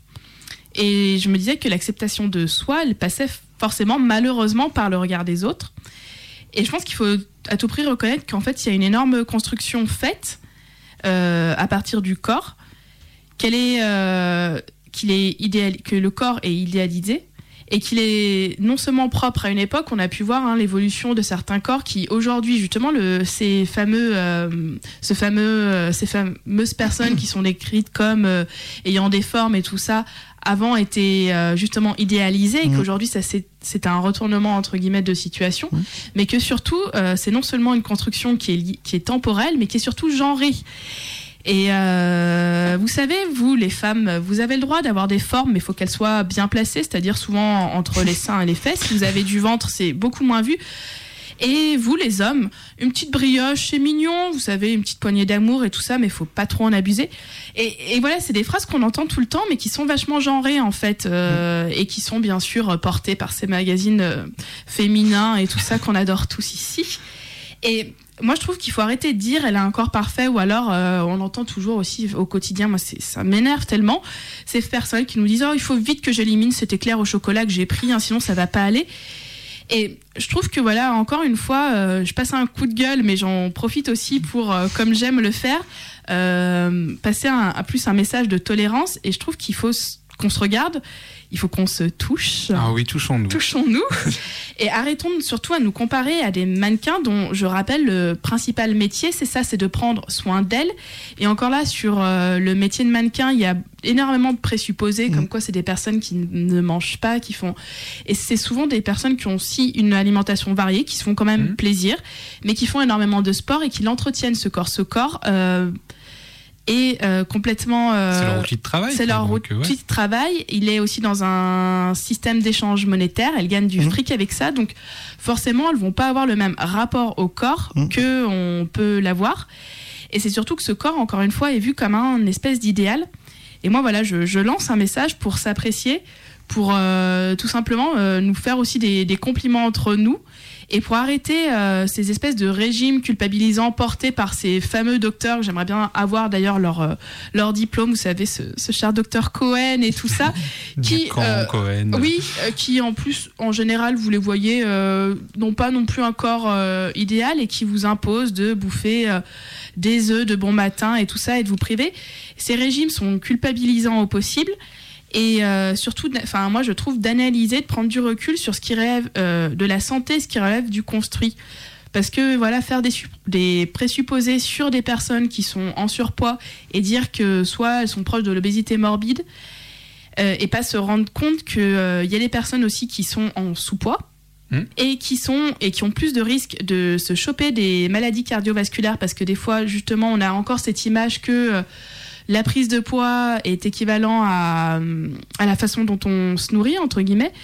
Et je me disais que l'acceptation de soi, elle passait forcément, malheureusement, par le regard des autres. Et je pense qu'il faut à tout prix reconnaître qu'en fait, il y a une énorme construction faite euh, à partir du corps, qu'elle est... Euh, qu'il est idéal, que le corps est idéalisé et qu'il est non seulement propre à une époque, on a pu voir hein, l'évolution de certains corps qui aujourd'hui justement le, ces fameux, euh, ce fameux, euh, ces fameuses personnes qui sont décrites comme euh, ayant des formes et tout ça avant étaient euh, justement idéalisées et mmh. qu'aujourd'hui ça c'est, c'est un retournement entre guillemets de situation, mmh. mais que surtout euh, c'est non seulement une construction qui est, qui est temporelle mais qui est surtout genrée. Et euh, vous savez, vous, les femmes, vous avez le droit d'avoir des formes, mais il faut qu'elles soient bien placées, c'est-à-dire souvent entre les seins et les fesses. Si vous avez du ventre, c'est beaucoup moins vu. Et vous, les hommes, une petite brioche, c'est mignon, vous savez, une petite poignée d'amour et tout ça, mais il faut pas trop en abuser. Et, et voilà, c'est des phrases qu'on entend tout le temps, mais qui sont vachement genrées, en fait, euh, et qui sont bien sûr portées par ces magazines euh, féminins et tout ça qu'on adore tous ici. Et moi, je trouve qu'il faut arrêter de dire elle a un corps parfait, ou alors euh, on l'entend toujours aussi au quotidien. Moi, c'est, ça m'énerve tellement ces personnes qui nous disent oh il faut vite que j'élimine cet éclair au chocolat que j'ai pris, hein, sinon ça va pas aller. Et je trouve que voilà, encore une fois, euh, je passe un coup de gueule, mais j'en profite aussi pour, euh, comme j'aime le faire, euh, passer un, un plus un message de tolérance. Et je trouve qu'il faut qu'on se regarde. Il faut qu'on se touche. Ah oui, touchons-nous. Touchons-nous. Et arrêtons surtout à nous comparer à des mannequins dont, je rappelle, le principal métier, c'est ça, c'est de prendre soin d'elles. Et encore là, sur euh, le métier de mannequin, il y a énormément de présupposés, mmh. comme quoi c'est des personnes qui ne mangent pas, qui font... Et c'est souvent des personnes qui ont aussi une alimentation variée, qui se font quand même mmh. plaisir, mais qui font énormément de sport et qui l'entretiennent, ce corps. Ce corps... Euh, Et euh, complètement. Euh, c'est leur outil de travail. C'est leur donc, outil ouais. de travail. Il est aussi dans un système d'échange monétaire. Elles gagnent du mmh. fric avec ça. Donc, forcément, elles vont pas avoir le même rapport au corps mmh. qu'on peut l'avoir. Et c'est surtout que ce corps, encore une fois, est vu comme un espèce d'idéal. Et moi, voilà, je, je lance un message pour s'apprécier, pour euh, tout simplement euh, nous faire aussi des, des compliments entre nous. Et pour arrêter euh, ces espèces de régimes culpabilisants portés par ces fameux docteurs, j'aimerais bien avoir d'ailleurs leur, euh, leur diplôme, vous savez, ce, ce cher docteur Cohen et tout ça, qui, Camp, euh, Cohen. oui, euh, qui en plus, en général, vous les voyez, euh, n'ont pas non plus un corps euh, idéal et qui vous imposent de bouffer euh, des œufs de bon matin et tout ça et de vous priver. Ces régimes sont culpabilisants au possible. Et euh, surtout, enfin moi je trouve d'analyser, de prendre du recul sur ce qui relève euh, de la santé, ce qui relève du construit. Parce que voilà, faire des, des présupposés sur des personnes qui sont en surpoids et dire que soit elles sont proches de l'obésité morbide euh, et pas se rendre compte qu'il euh, y a des personnes aussi qui sont en sous-poids mmh. et qui sont et qui ont plus de risques de se choper des maladies cardiovasculaires parce que des fois justement on a encore cette image que euh, la prise de poids est équivalent à, à la façon dont on se nourrit, entre guillemets.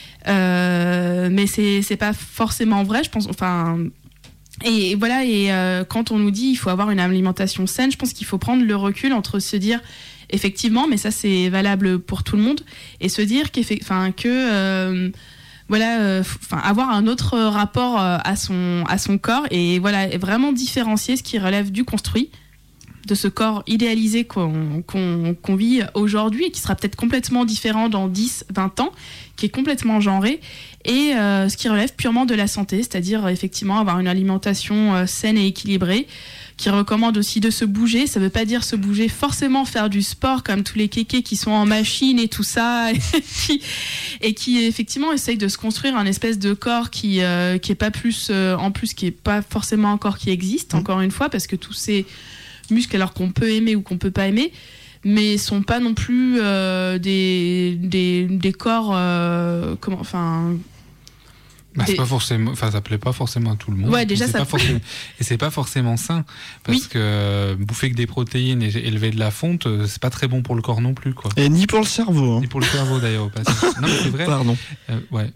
Euh, mais c'est, c'est pas forcément vrai, je pense. Enfin, et voilà, et euh, quand on nous dit qu'il faut avoir une alimentation saine, je pense qu'il faut prendre le recul entre se dire, effectivement, mais ça c'est valable pour tout le monde, et se dire qu'effectivement, que... Euh, voilà, euh, enfin avoir un autre rapport euh, à son à son corps et voilà vraiment différencier ce qui relève du construit de ce corps idéalisé qu'on, qu'on, qu'on vit aujourd'hui et qui sera peut-être complètement différent dans dix, vingt ans, qui est complètement genré, et euh, ce qui relève purement de la santé, c'est-à-dire effectivement avoir une alimentation euh, saine et équilibrée, qui recommande aussi de se bouger. Ça veut pas dire se bouger forcément faire du sport comme tous les kékés qui sont en machine et tout ça, et qui, et qui effectivement essayent de se construire un espèce de corps qui, euh, qui est pas plus, euh, en plus qui est pas forcément un corps qui existe, mmh. encore une fois, parce que tous ces muscles alors qu'on peut aimer ou qu'on peut pas aimer mais sont pas non plus euh, des, des, des corps euh, comment enfin Bah, des- c'est pas forcément, enfin, ça plaît pas forcément à tout le monde. Ouais, déjà, Et c'est ça pas plaît. forcément, et c'est pas forcément sain parce Oui. que euh, bouffer que des protéines et élever de la fonte, euh, c'est pas très bon pour le corps non plus, quoi. Et ni pour le cerveau. hein. Et pour le cerveau d'ailleurs au passage. Non, mais c'est vrai. Pardon. Euh, ouais.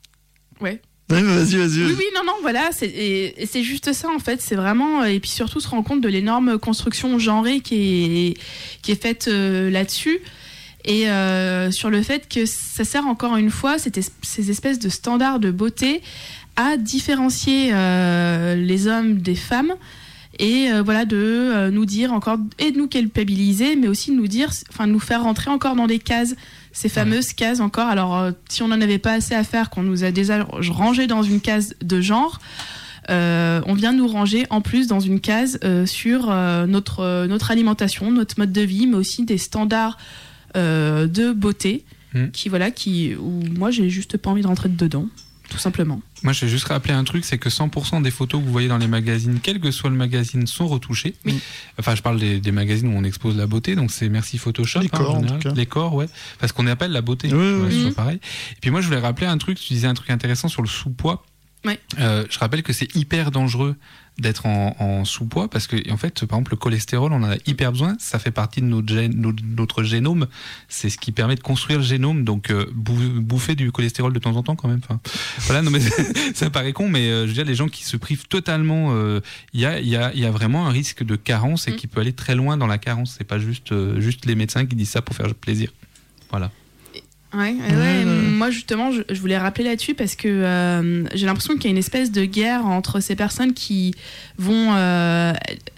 Ouais. Ouais, vas-y, vas-y. Oui, oui, non, non, voilà, c'est, et, et c'est juste ça en fait, c'est vraiment, et puis surtout se rendre compte de l'énorme construction genrée qui est, qui est faite euh, là-dessus, et euh, sur le fait que ça sert encore une fois, cette es- ces espèces de standards de beauté, à différencier euh, les hommes des femmes, et euh, voilà, de euh, nous dire encore, et de nous culpabiliser, mais aussi de nous dire, enfin, de nous faire rentrer encore dans des cases. Ces fameuses cases encore, alors euh, si on n'en avait pas assez à faire, qu'on nous a déjà rangé dans une case de genre, euh, on vient nous ranger en plus dans une case euh, sur euh, notre, euh, notre alimentation, notre mode de vie, mais aussi des standards euh, de beauté, Mm. qui voilà, qui, où moi j'ai juste pas envie de rentrer dedans, tout simplement. Moi, je vais juste rappeler un truc, c'est que cent pour cent des photos que vous voyez dans les magazines, quel que soit le magazine, sont retouchées. Oui. Enfin, je parle des, des magazines où on expose la beauté, donc c'est merci Photoshop. Les hein, corps, en en général. tout cas. Les corps, ouais. Parce qu'on appelle la beauté. Oui, oui, Ouais, oui. c'est toujours Mhm. pareil. Et puis moi, je voulais rappeler un truc, tu disais un truc intéressant sur le sous-poids. Ouais. Euh, je rappelle que c'est hyper dangereux d'être en, en sous-poids parce que, en fait, par exemple, le cholestérol, on en a hyper besoin. Ça fait partie de notre, gène, notre, notre génome. C'est ce qui permet de construire le génome. Donc, euh, bou- bouffer du cholestérol de temps en temps, quand même. Enfin, voilà, non, mais ça paraît con, mais euh, je veux dire, les gens qui se privent totalement, euh, il y, a, y, a, y a vraiment un risque de carence et Mm. qui peut aller très loin dans la carence. C'est pas juste, euh, juste les médecins qui disent ça pour faire plaisir. Voilà. Ouais, ouais, Ouais, ouais. moi justement, je, je voulais rappeler là-dessus parce que euh, j'ai l'impression qu'il y a une espèce de guerre entre ces personnes qui vont euh,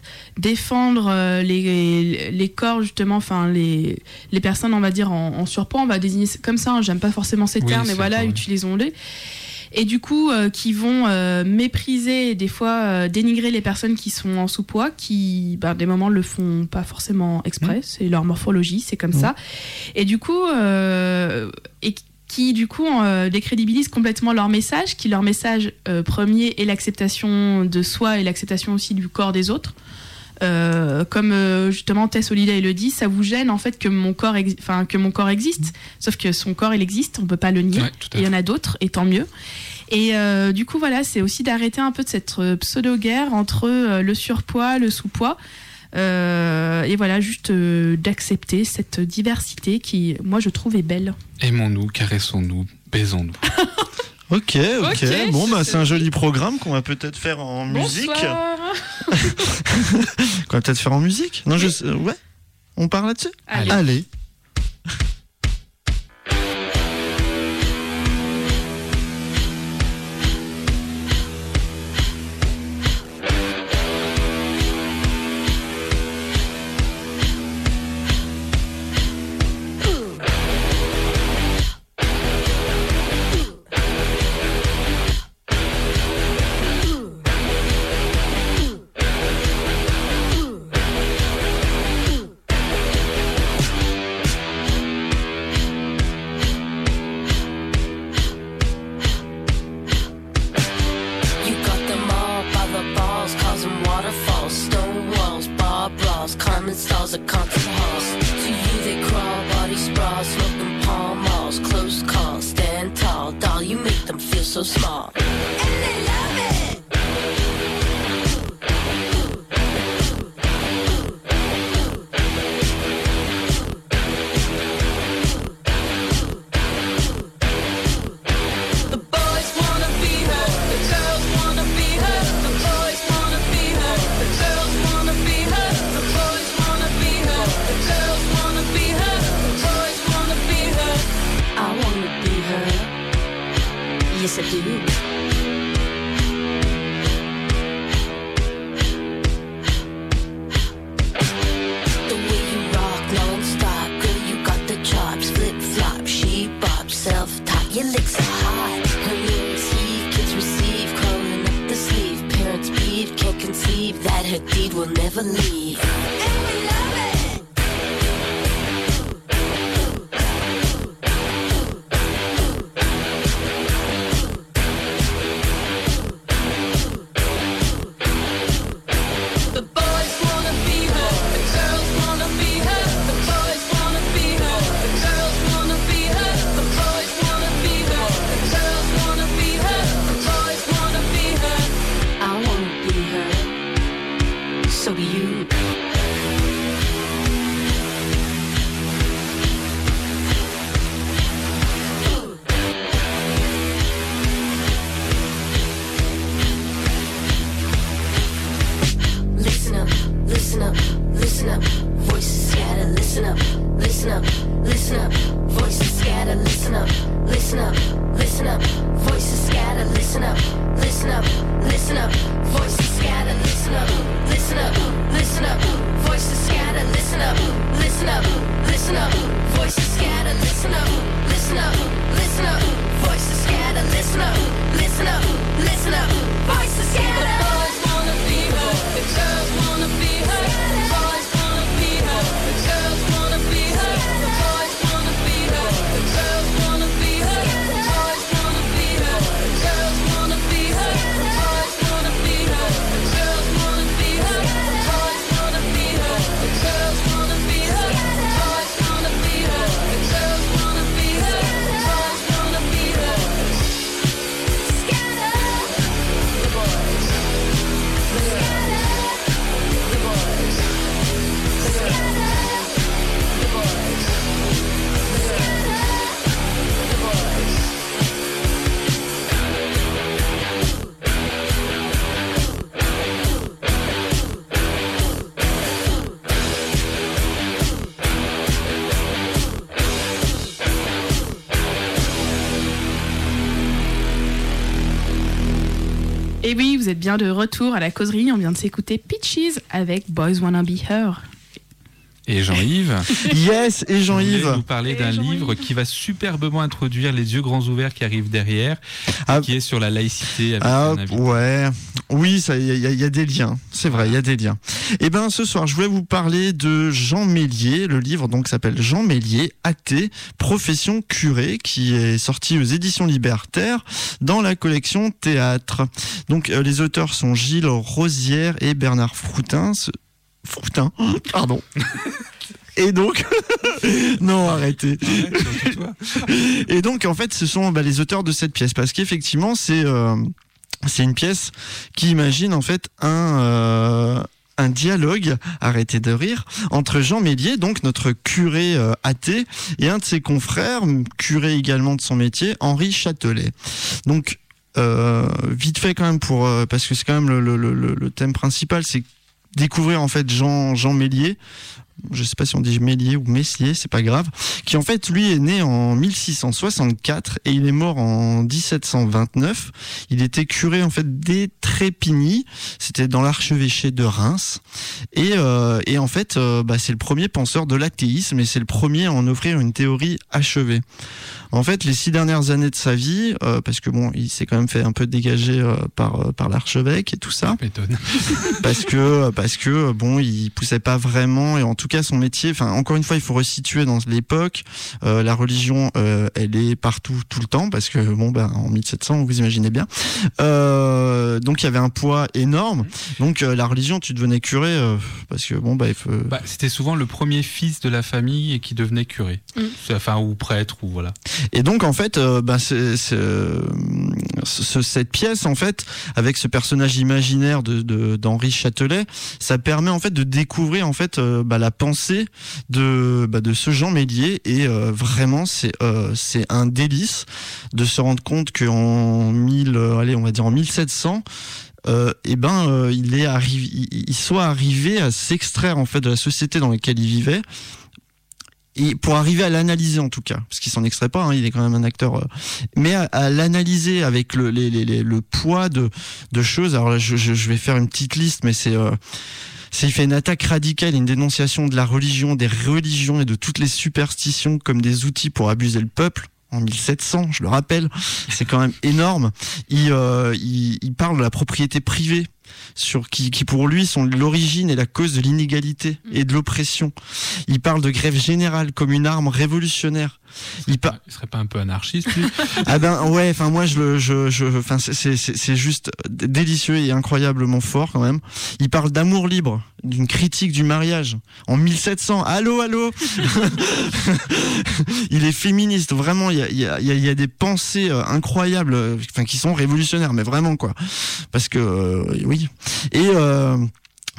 défendre euh, les, les corps justement, enfin les, les personnes, on va dire en, en surpoids, on va désigner ça comme ça. Hein, j'aime pas forcément ces Oui, termes, mais c'est voilà, vrai. utilisons-les. Et du coup, euh, qui vont euh, mépriser et des fois euh, dénigrer les personnes qui sont en sous-poids, qui, ben, des moments, le font pas forcément exprès, Mmh. c'est leur morphologie, c'est comme Mmh. ça. Et du coup, euh, et qui du coup euh, décrédibilisent complètement leur message, qui leur message euh, premier est l'acceptation de soi et l'acceptation aussi du corps des autres. Euh, comme euh, justement Tess Holiday le dit, ça vous gêne en fait que mon corps, ex- enfin que mon corps existe, sauf que son corps il existe, on peut pas le nier. Ouais, tout à Et il y fait. en a d'autres, et tant mieux. Et euh, du coup voilà, c'est aussi d'arrêter un peu de cette euh, pseudo-guerre entre euh, le surpoids, le sous-poids. Euh, et voilà, juste euh, d'accepter cette diversité qui, moi, je trouve est belle. Aimons-nous, caressons-nous, baisons-nous. Ok, ok. Ok, Bon, bah, je- c'est un joli programme qu'on va peut-être faire en musique. Bonsoir. Qu'on va peut-être faire en musique. Non, je sais- ouais. On part là-dessus. Allez. Allez. You got them all by the balls, causing waterfalls, stone walls, bar brawls, climbing stalls at concert halls. To you they crawl, body sprawl, smoking palm malls, close calls, stand tall, doll, you make them feel so small. And they love it. The boys wanna be her, the girls wanna be her, the boys wanna be her, the girls wanna be her, the boys wanna be her, the girls wanna be her, the boys wanna be her. I wanna be her. Yes, I do. The way you rock non-stop, girl, you got the chops. Flip-flop, she bop, self-taught, your licks are hot. Her lyrics heave, kids receive, crawling up the sleeve. Parents peeve, can't conceive that her deed will never leave. And we love it. The boys wanna be her, the girls wanna be her, the boys wanna be her, the girls wanna be her, the boys wanna be her, the girls wanna be her, the so do you. Listen up, listen up, listen up. Voices scatter, listen up, listen up, listen up. Voices scatter, listen up, listen up, listen up. Voices scatter, listen up, listen up, listen up. Voices scatter, listen up, listen up, listen up. Voices scatter, listen up, listen up, listen up. Voices scatter, listen up, listen up, listen up. Voices scatter, listen up, listen up, listen up. Voices scatter. The boys wanna be her, the girls wanna be her. The boys wanna be her, the girls wanna be her. The boys wanna be her, the girls wanna be her. The boys wanna be her, the girls wanna be her. The boys wanna be her, the girls wanna be her. The boys wanna be her, the girls wanna be her. The boys wanna be her, the girls wanna be her. The boys wanna be her. Scatter the boys. Scatter the boys. Scatter the boys. Scatter the boys. Et oui, vous êtes bien de retour à la causerie. On vient de s'écouter Peaches avec Boys Wanna Be Her. Et Jean-Yves, Yes, et vous Jean-Yves. nous parler Et d'un Jean-Yves. livre qui va superbement introduire Les yeux grands ouverts qui arrive derrière, Ah. qui est sur la laïcité avec Ah un invité. ouais, oui, ça, il y, a- il y a des liens, c'est vrai, il y a des liens. Et ben ce soir, je voulais vous parler de Jean Méliès. Le livre donc s'appelle Jean Méliès, athée, profession curé, qui est sorti aux éditions Libertaires dans la collection Théâtre. Donc euh, les auteurs sont Gilles Rosière et Bernard Froutin. Ce- Froutin, pardon. Et donc, non, arrêtez. Ouais, surtout toi. Et donc, en fait, ce sont bah, les auteurs de cette pièce, parce qu'effectivement, c'est euh, c'est une pièce qui imagine en fait un euh, un dialogue, arrêtez de rire, entre Jean Méliès, donc notre curé euh, athée, et un de ses confrères, curé également de son métier, Henri Châtelet. Donc, euh, vite fait quand même pour euh, parce que c'est quand même le, le, le, le thème principal, c'est découvrir en fait Jean Jean Méliès. Je sais pas si on dit Méliès ou Messier, c'est pas grave, qui en fait lui est né en mille six cent soixante-quatre et il est mort en dix-sept cent vingt-neuf. Il était curé en fait des Trépigny, c'était dans l'archevêché de Reims, et euh, et en fait euh, bah, c'est le premier penseur de l'athéisme et c'est le premier à en offrir une théorie achevée. En fait, les six dernières années de sa vie, euh, parce que bon, il s'est quand même fait un peu dégager euh, par euh, par l'archevêque et tout ça, Ça m'étonne. parce que parce que bon, il poussait pas vraiment, et en tout cas son métier, enfin encore une fois, il faut resituer dans l'époque. Euh, la religion, euh, elle est partout tout le temps, parce que bon, ben en mille sept cents, vous imaginez bien. Euh, donc il y avait un poids énorme. Donc euh, la religion, tu devenais curé euh, parce que bon, bah il faut. Bah, c'était souvent le premier fils de la famille et qui devenait curé, Mm. enfin ou prêtre ou voilà. Et donc en fait, euh, bah, c'est, c'est, euh, ce- cette pièce en fait, avec ce personnage imaginaire de, de d'Henri Châtelet, ça permet en fait de découvrir en fait euh, bah, la pensée de bah, de ce Jean Méliès, et euh, vraiment c'est euh, c'est un délice de se rendre compte qu'en mille, euh, allez on va dire en mille sept cents. Euh, et ben euh, il est arrivé, il, il soit arrivé à s'extraire en fait de la société dans laquelle il vivait, et pour arriver à l'analyser en tout cas, parce qu'il s'en extrait pas, hein, il est quand même un acteur, euh, mais à, à l'analyser avec le, les, les, les- le poids de, de choses. Alors là, je, je, je vais faire une petite liste, mais c'est, euh, c'est il fait une attaque radicale, une dénonciation de la religion, des religions et de toutes les superstitions comme des outils pour abuser le peuple. En mille sept cents, je le rappelle, c'est quand même énorme. Il, euh, il, il parle de la propriété privée, sur qui, qui pour lui sont l'origine et la cause de l'inégalité et de l'oppression. Il parle de grève générale comme une arme révolutionnaire. Il par... Il serait pas un peu anarchiste lui? Ah ben ouais, enfin moi je le, je, je, enfin c'est, c'est, c'est juste délicieux et incroyablement fort quand même. Il parle d'amour libre, d'une critique du mariage en mille sept cents. Allô, allô. Il est féministe, vraiment. Il y a, il y a, il y a des pensées euh, incroyables, euh, enfin qui sont révolutionnaires, mais vraiment quoi. Parce que euh, oui. Et euh,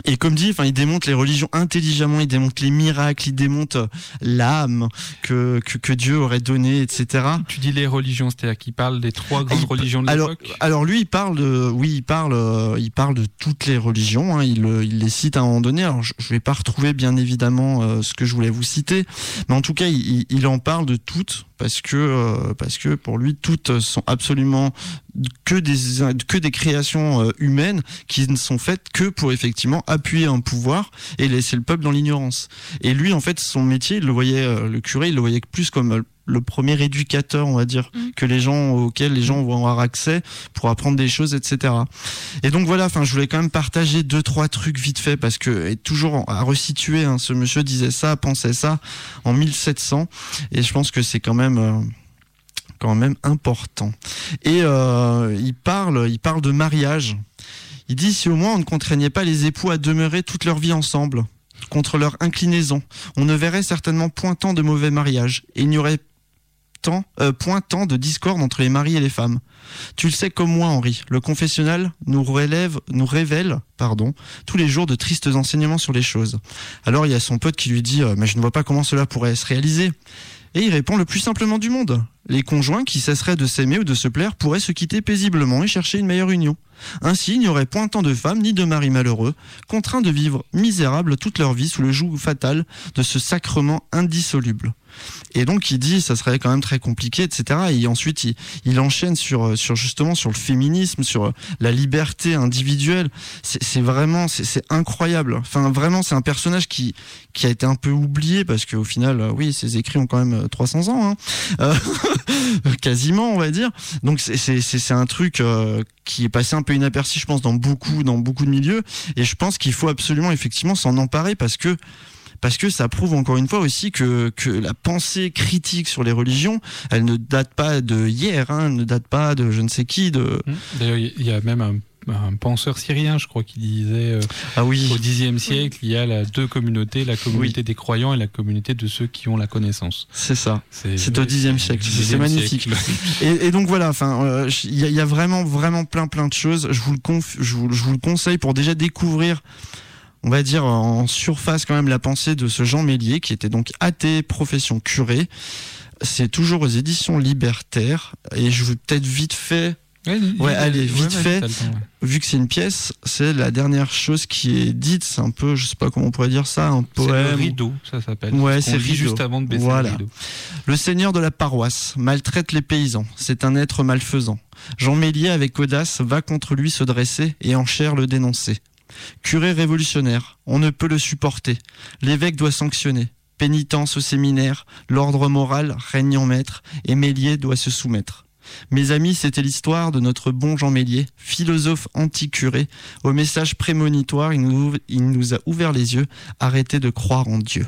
Et comme dit, enfin, il démonte les religions intelligemment, il démonte les miracles, il démonte l'âme que, que, que Dieu aurait donnée, et cetera. Tu dis les religions, c'est-à-dire qu'il parle des trois grandes Il- religions de alors, l'époque. alors lui, il parle de, oui, il parle, euh, il parle de toutes les religions. Hein, il, euh, il les cite à un moment donné. Alors, je, je vais pas retrouver bien évidemment euh, ce que je voulais vous citer, mais en tout cas, il, il- il en parle de toutes parce que, euh, parce que pour lui, toutes sont absolument que des que des créations euh, humaines qui ne sont faites que pour effectivement appuyer un pouvoir et laisser le peuple dans l'ignorance. Et lui, en fait, son métier, il le voyait, euh, le curé, il le voyait plus comme euh, le premier éducateur, on va dire, Mm. que les gens auxquels les gens vont avoir accès pour apprendre des choses, et cetera. Et donc voilà, enfin, je voulais quand même partager deux trois trucs vite fait parce que et toujours à resituer, hein, ce monsieur disait ça, pensait ça en mille sept cents, et je pense que c'est quand même euh, quand même important. Et euh, il parle, il parle de mariage. Il dit si au moins on ne contraignait pas les époux à demeurer toute leur vie ensemble, contre leur inclinaison, on ne verrait certainement point tant de mauvais mariages, et il n'y aurait tant, euh, point tant de discorde entre les maris et les femmes. Tu le sais comme moi, Henri, le confessionnal nous relève, nous révèle, pardon, tous les jours de tristes enseignements sur les choses. Alors il y a son pote qui lui dit euh, mais je ne vois pas comment cela pourrait se réaliser. Et il répond le plus simplement du monde. Les conjoints qui cesseraient de s'aimer ou de se plaire pourraient se quitter paisiblement et chercher une meilleure union. Ainsi, il n'y aurait point tant de femmes ni de maris malheureux, contraints de vivre misérables toute leur vie sous le joug fatal de ce sacrement indissoluble. Et donc il dit ça serait quand même très compliqué, et cetera. Et ensuite il, il enchaîne sur, sur justement sur le féminisme, sur la liberté individuelle. C'est, c'est vraiment c'est, c'est incroyable. Enfin vraiment c'est un personnage qui qui a été un peu oublié parce qu'au final euh, oui ses écrits ont quand même trois cents ans, hein. Euh, quasiment on va dire. Donc c'est c'est c'est, c'est un truc euh, qui est passé un peu inaperçu je pense dans beaucoup dans beaucoup de milieux. Et je pense qu'il faut absolument effectivement s'en emparer parce que Parce que ça prouve encore une fois aussi que, que la pensée critique sur les religions, elle ne date pas de hier, hein, elle ne date pas de je ne sais qui. De... D'ailleurs, il y a même un, un penseur syrien, je crois, qui disait euh, ah oui. au dixième siècle, il y a la, deux communautés, la communauté oui. des croyants et la communauté de ceux qui ont la connaissance. C'est ça. C'est, c'est au dixième siècle. C'est, c'est magnifique. Et, et donc voilà, enfin, euh, il y, y a vraiment, vraiment plein, plein de choses. Je vous le, conf, je vous, je vous le conseille pour déjà découvrir. On va dire en surface quand même la pensée de ce Jean Méliès qui était donc athée, profession curé. C'est toujours aux éditions Libertaires et je veux peut-être vite fait, ouais, ouais allez vite ouais, fait, temps, ouais. vu que c'est une pièce, c'est la dernière chose qui est dite. C'est un peu, je sais pas comment on pourrait dire ça, un poème. C'est le rideau, ça s'appelle. Ouais, c'est rideau. Juste avant de baisser voilà. le rideau. Le seigneur de la paroisse maltraite les paysans. C'est un être malfaisant. Jean Méliès avec audace va contre lui se dresser et en chair le dénoncer. Curé révolutionnaire, on ne peut le supporter. L'évêque doit sanctionner. Pénitence au séminaire, l'ordre moral règne en maître, et Méliès doit se soumettre. Mes amis, c'était l'histoire de notre bon Jean Méliès, philosophe anti-curé. Au message prémonitoire, il nous, il nous a ouvert les yeux. Arrêtez de croire en Dieu.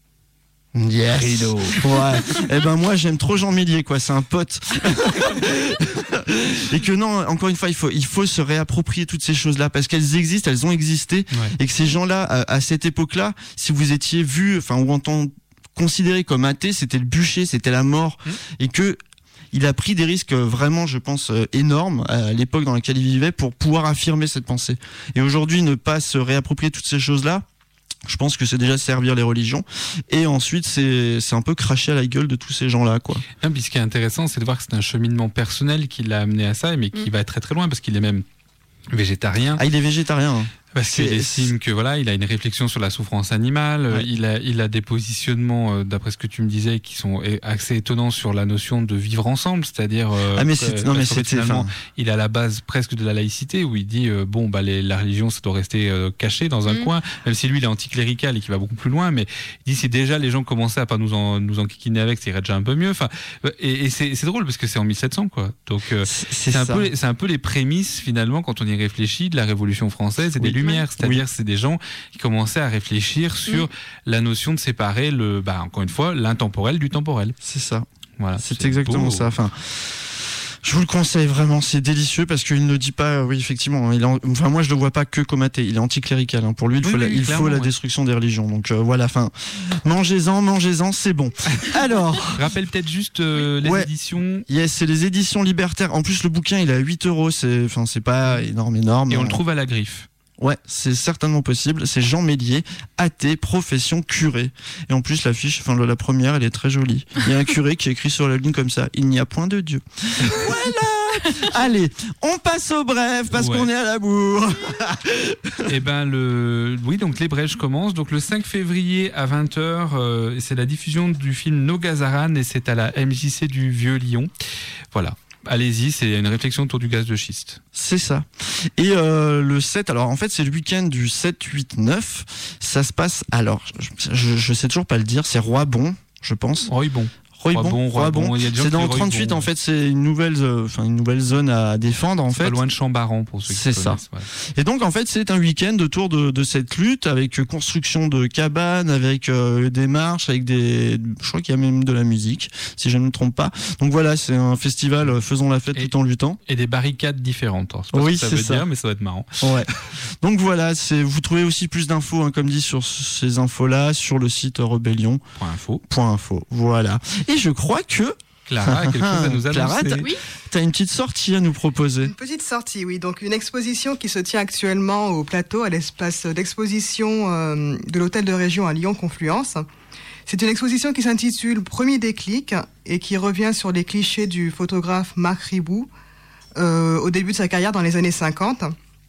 Yes. Rideau. Ouais. Eh ben moi j'aime trop Jean Méliès quoi, c'est un pote. Et que non, encore une fois, il faut il faut se réapproprier toutes ces choses-là parce qu'elles existent, elles ont existé, ouais. Et que ces gens-là à, à cette époque-là, si vous étiez vu, enfin ou entend considéré comme athée, c'était le bûcher, c'était la mort, mmh. Et que il a pris des risques vraiment, je pense, énormes à l'époque dans laquelle il vivait pour pouvoir affirmer cette pensée. Et aujourd'hui, ne pas se réapproprier toutes ces choses-là, je pense que c'est déjà servir les religions et ensuite c'est c'est un peu cracher à la gueule de tous ces gens-là quoi. Non, puis ce qui est intéressant, c'est de voir que c'est un cheminement personnel qui l'a amené à ça, mais qui mmh. va très très loin parce qu'il est même végétarien. Ah, il est végétarien. Hein. Parce qu'il estime que voilà, il a une réflexion sur la souffrance animale. Ouais. Il a, il a des positionnements, euh, d'après ce que tu me disais, qui sont assez étonnants sur la notion de vivre ensemble, c'est-à-dire. Euh, ah mais c'est, non mais c'est finalement, il est à la base presque de la laïcité où il dit euh, bon bah les, la religion ça doit rester euh, caché dans un mmh. coin, même si lui il est anticlérical et qui va beaucoup plus loin, mais il dit si déjà les gens commençaient à pas nous en nous enquiquiner avec, ça irait déjà un peu mieux. Enfin, et, et c'est, c'est drôle parce que c'est en mille sept cents quoi. Donc euh, c'est, c'est, c'est un peu, c'est un peu les prémices finalement quand on y réfléchit de la Révolution française et oui. des Lumières, c'est-à-dire oui. c'est des gens qui commençaient à réfléchir sur mmh. la notion de séparer le, bah encore une fois, l'intemporel du temporel. C'est ça. Voilà. C'est, c'est exactement beau. ça. Enfin, je vous le conseille vraiment, c'est délicieux parce qu'il ne dit pas, oui effectivement, il est, enfin moi je le vois pas que comme athée, il est anticlérical. Hein. Pour lui, il faut, oui, la, oui, il faut la ouais. destruction des religions. Donc euh, voilà, enfin, mangez-en, mangez-en, c'est bon. Alors, rappelle peut-être juste euh, les ouais. éditions. Yes, c'est les éditions Libertaires. En plus, le bouquin il est à huit euros, c'est, enfin c'est pas énorme, énorme. Et on le trouve à la Griffe. Ouais, c'est certainement possible. C'est Jean Mélier, athée, profession curé. Et en plus, l'affiche, enfin la première, elle est très jolie. Il y a un curé qui écrit sur la ligne comme ça, il n'y a point de Dieu. Voilà. Allez, on passe au bref parce Ouais. qu'on est à la bourre. Eh ben le oui, donc les brèches commencent donc le cinq février à vingt heures, euh, c'est la diffusion du film No Gazaran et c'est à la M J C du Vieux Lyon. Voilà. Allez-y, c'est une réflexion autour du gaz de schiste. C'est ça. Et euh, le sept, alors en fait c'est le week-end du sept, huit, neuf. Ça se passe, alors je, je, je sais toujours pas le dire, c'est Roibon, je pense. Roy bon. Roibon, Roibon, Roibon, il y a des gens c'est qui dans disent le trente-huit Roibon. en fait, c'est une nouvelle, euh, enfin une nouvelle zone à défendre en C'est fait. pas loin de Chambaran pour ceux qui C'est connaissent. ça. Voilà. Et donc en fait c'est un week-end autour de, de cette lutte avec euh, construction de cabanes, avec euh, des marches, avec des, je crois qu'il y a même de la musique, si je ne me trompe pas. Donc voilà, c'est un festival euh, faisons la fête Et- tout en luttant. Et des barricades différentes. Alors, je sais pas Oui, ce que ça c'est veut ça. dire, mais ça va être marrant. Ouais. Donc voilà, c'est vous trouvez aussi plus d'infos, hein, comme dit sur ces infos-là, sur le site Rebellion Point info. point info. Voilà. Et je crois que Clara a quelque chose à nous Clara, annoncer. t'as- Oui. t'as une petite sortie à nous proposer. Une petite sortie, oui. Donc une exposition qui se tient actuellement au plateau, à l'espace d'exposition euh, de l'hôtel de région à Lyon-Confluence. C'est une exposition qui s'intitule Premier déclic et qui revient sur les clichés du photographe Marc Ribou euh, au début de sa carrière dans les années cinquante.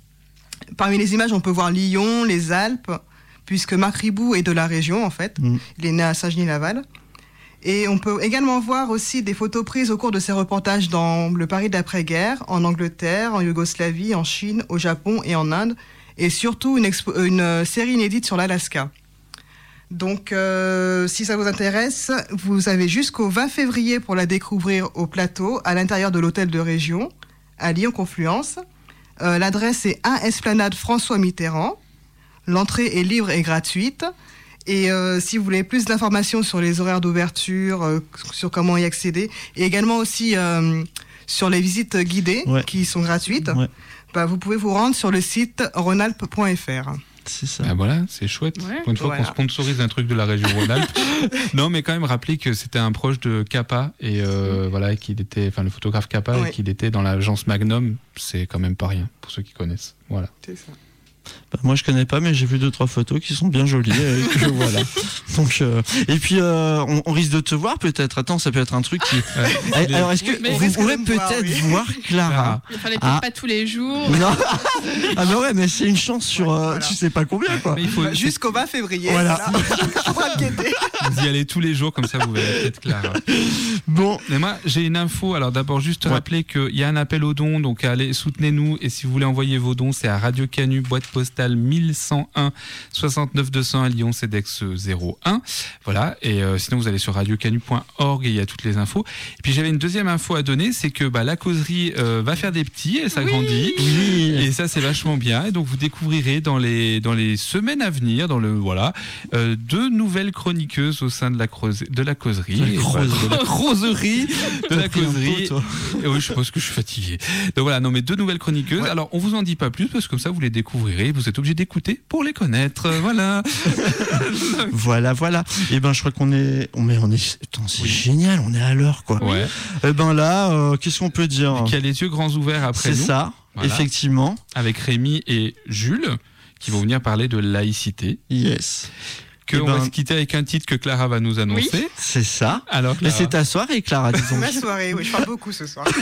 Parmi les images, on peut voir Lyon, les Alpes, puisque Marc Ribou est de la région en fait. Mm. Il est né à Saint-Genis-Laval. Et on peut également voir aussi des photos prises au cours de ses reportages dans le Paris d'après-guerre, en Angleterre, en Yougoslavie, en Chine, au Japon et en Inde, et surtout une, expo- une euh, série inédite sur l'Alaska. Donc, euh, si ça vous intéresse, vous avez jusqu'au vingt février pour la découvrir au plateau, à l'intérieur de l'hôtel de région, à Lyon-Confluence. Euh, l'adresse est un Esplanade François Mitterrand. L'entrée est libre et gratuite. Et euh, si vous voulez plus d'informations sur les horaires d'ouverture, euh, sur comment y accéder, et également aussi euh, sur les visites guidées Ouais. qui sont gratuites, Ouais. bah, vous pouvez vous rendre sur le site rhônalpes point f r. C'est ça. Ah voilà, c'est chouette. Ouais. Pour une fois Voilà. qu'on sponsorise un truc de la région Rhône-Alpes. Non, mais quand même rappeler que c'était un proche de Kappa et euh, voilà, qu'il était, enfin le photographe Kappa Ouais. et qu'il était dans l'agence Magnum. C'est quand même pas rien pour ceux qui connaissent. Voilà. C'est ça. Bah, moi je connais pas, mais j'ai vu deux trois photos qui sont bien jolies. Et que, voilà. Donc euh, et puis euh, on, on risque de te voir peut-être. Attends, ça peut être un truc qui. Eh, Alors est-ce que Mais- on vous risque de pourrez me peut-être voir, voir, oui. Clara? Il fallait peut-être Ah. pas tous les jours. Non. Ah bah ouais, mais c'est une chance sur Ouais, euh, voilà. tu sais pas combien quoi. Mais il faut Bah, jusqu'au vingt février. Voilà. Faut pas inquiéter. vous y aller tous les jours comme ça, vous verrez peut-être Clara. Bon, Mais moi, j'ai une info. Alors d'abord, juste Ouais. rappeler qu'il y a un appel aux dons, donc allez, soutenez-nous. Et si vous voulez envoyer vos dons, c'est à Radio Canu, boîte postale mille cent un, soixante-neuf deux cents à Lyon, CEDEX zéro un. Voilà. Et euh, sinon, vous allez sur radio canu point org et il y a toutes les infos. Et puis j'avais une deuxième info à donner, c'est que bah, la causerie euh, va faire des petits, elle s'agrandit. oui. Et ça, c'est vachement bien. Et donc, vous découvrirez dans les, dans les semaines à venir, dans le, voilà, euh, deux nouvelles chroniqueuses au sein de la, creuse, de la causerie. De la Et voilà, de la creuserie, de la T'as pris un causerie. pot, toi. Et oui, je pense que je suis fatigué. Donc voilà, non, mais deux nouvelles chroniqueuses. Ouais. Alors, on vous en dit pas plus parce que comme ça, vous les découvrirez. Vous êtes obligé d'écouter pour les connaître. Voilà. Voilà, voilà. Et ben je crois qu'on est, on est, on est, attends, c'est génial, on est à l'heure quoi. Ouais. Et ben là, euh, qu'est-ce qu'on peut dire? Qui a les yeux grands ouverts après C'est nous. ça, Voilà. effectivement. Avec Rémi et Jules, qui vont venir parler de laïcité. Yes. Que Eh on ben- va se quitter avec un titre que Clara va nous annoncer. C'est ça. Alors, Mais Clara. c'est ta soirée, Clara, disons. Ma soirée, oui, je parle beaucoup ce soir.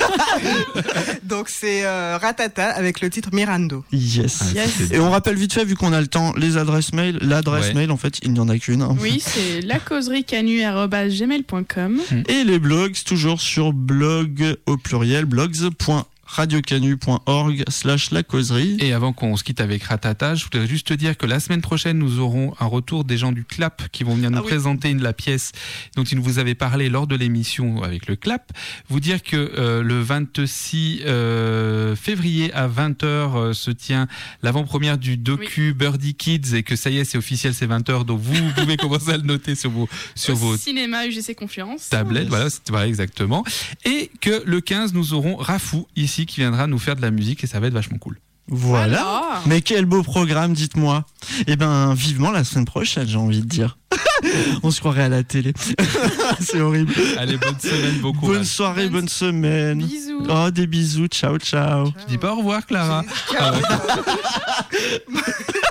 Donc c'est euh, Ratata avec le titre Mirando. Yes. Ah, Yes. c'est- Et on rappelle vite fait, vu qu'on a le temps, les adresses mail. L'adresse Ouais. mail, en fait, il n'y en a qu'une. hein. Oui, c'est lacauserie-canu arobase gmail point com. Et les blogs, toujours sur blog au pluriel, blogs point radiocanu point org slash la causerie. Et avant qu'on se quitte avec Ratata, je voudrais juste te dire que la semaine prochaine, nous aurons un retour des gens du Clap qui vont venir nous Ah oui. présenter une, la pièce dont ils vous avaient parlé lors de l'émission avec le Clap. Vous dire que euh, le vingt-six euh, février à vingt heures euh, se tient l'avant-première du docu Birdie Kids et que ça y est, c'est officiel, c'est vingt heures. Donc vous pouvez commencer à le noter sur vos, sur vos Cinéma U G C Confluence. tablettes, voilà, c'est- voilà, exactement. Et que le quinze, nous aurons Rafou ici qui viendra nous faire de la musique et ça va être vachement cool. Voilà. Voilà. Mais quel beau programme, dites-moi. Eh ben, vivement la semaine prochaine, j'ai envie de dire. On se croirait à la télé. C'est horrible. Allez, bonne semaine, bon courage. Bonne soirée, bonne, Bonne semaine. Bisous. Oh, des bisous. Ciao, ciao. Tu dis pas au revoir, Clara. Ciao. Ah ouais.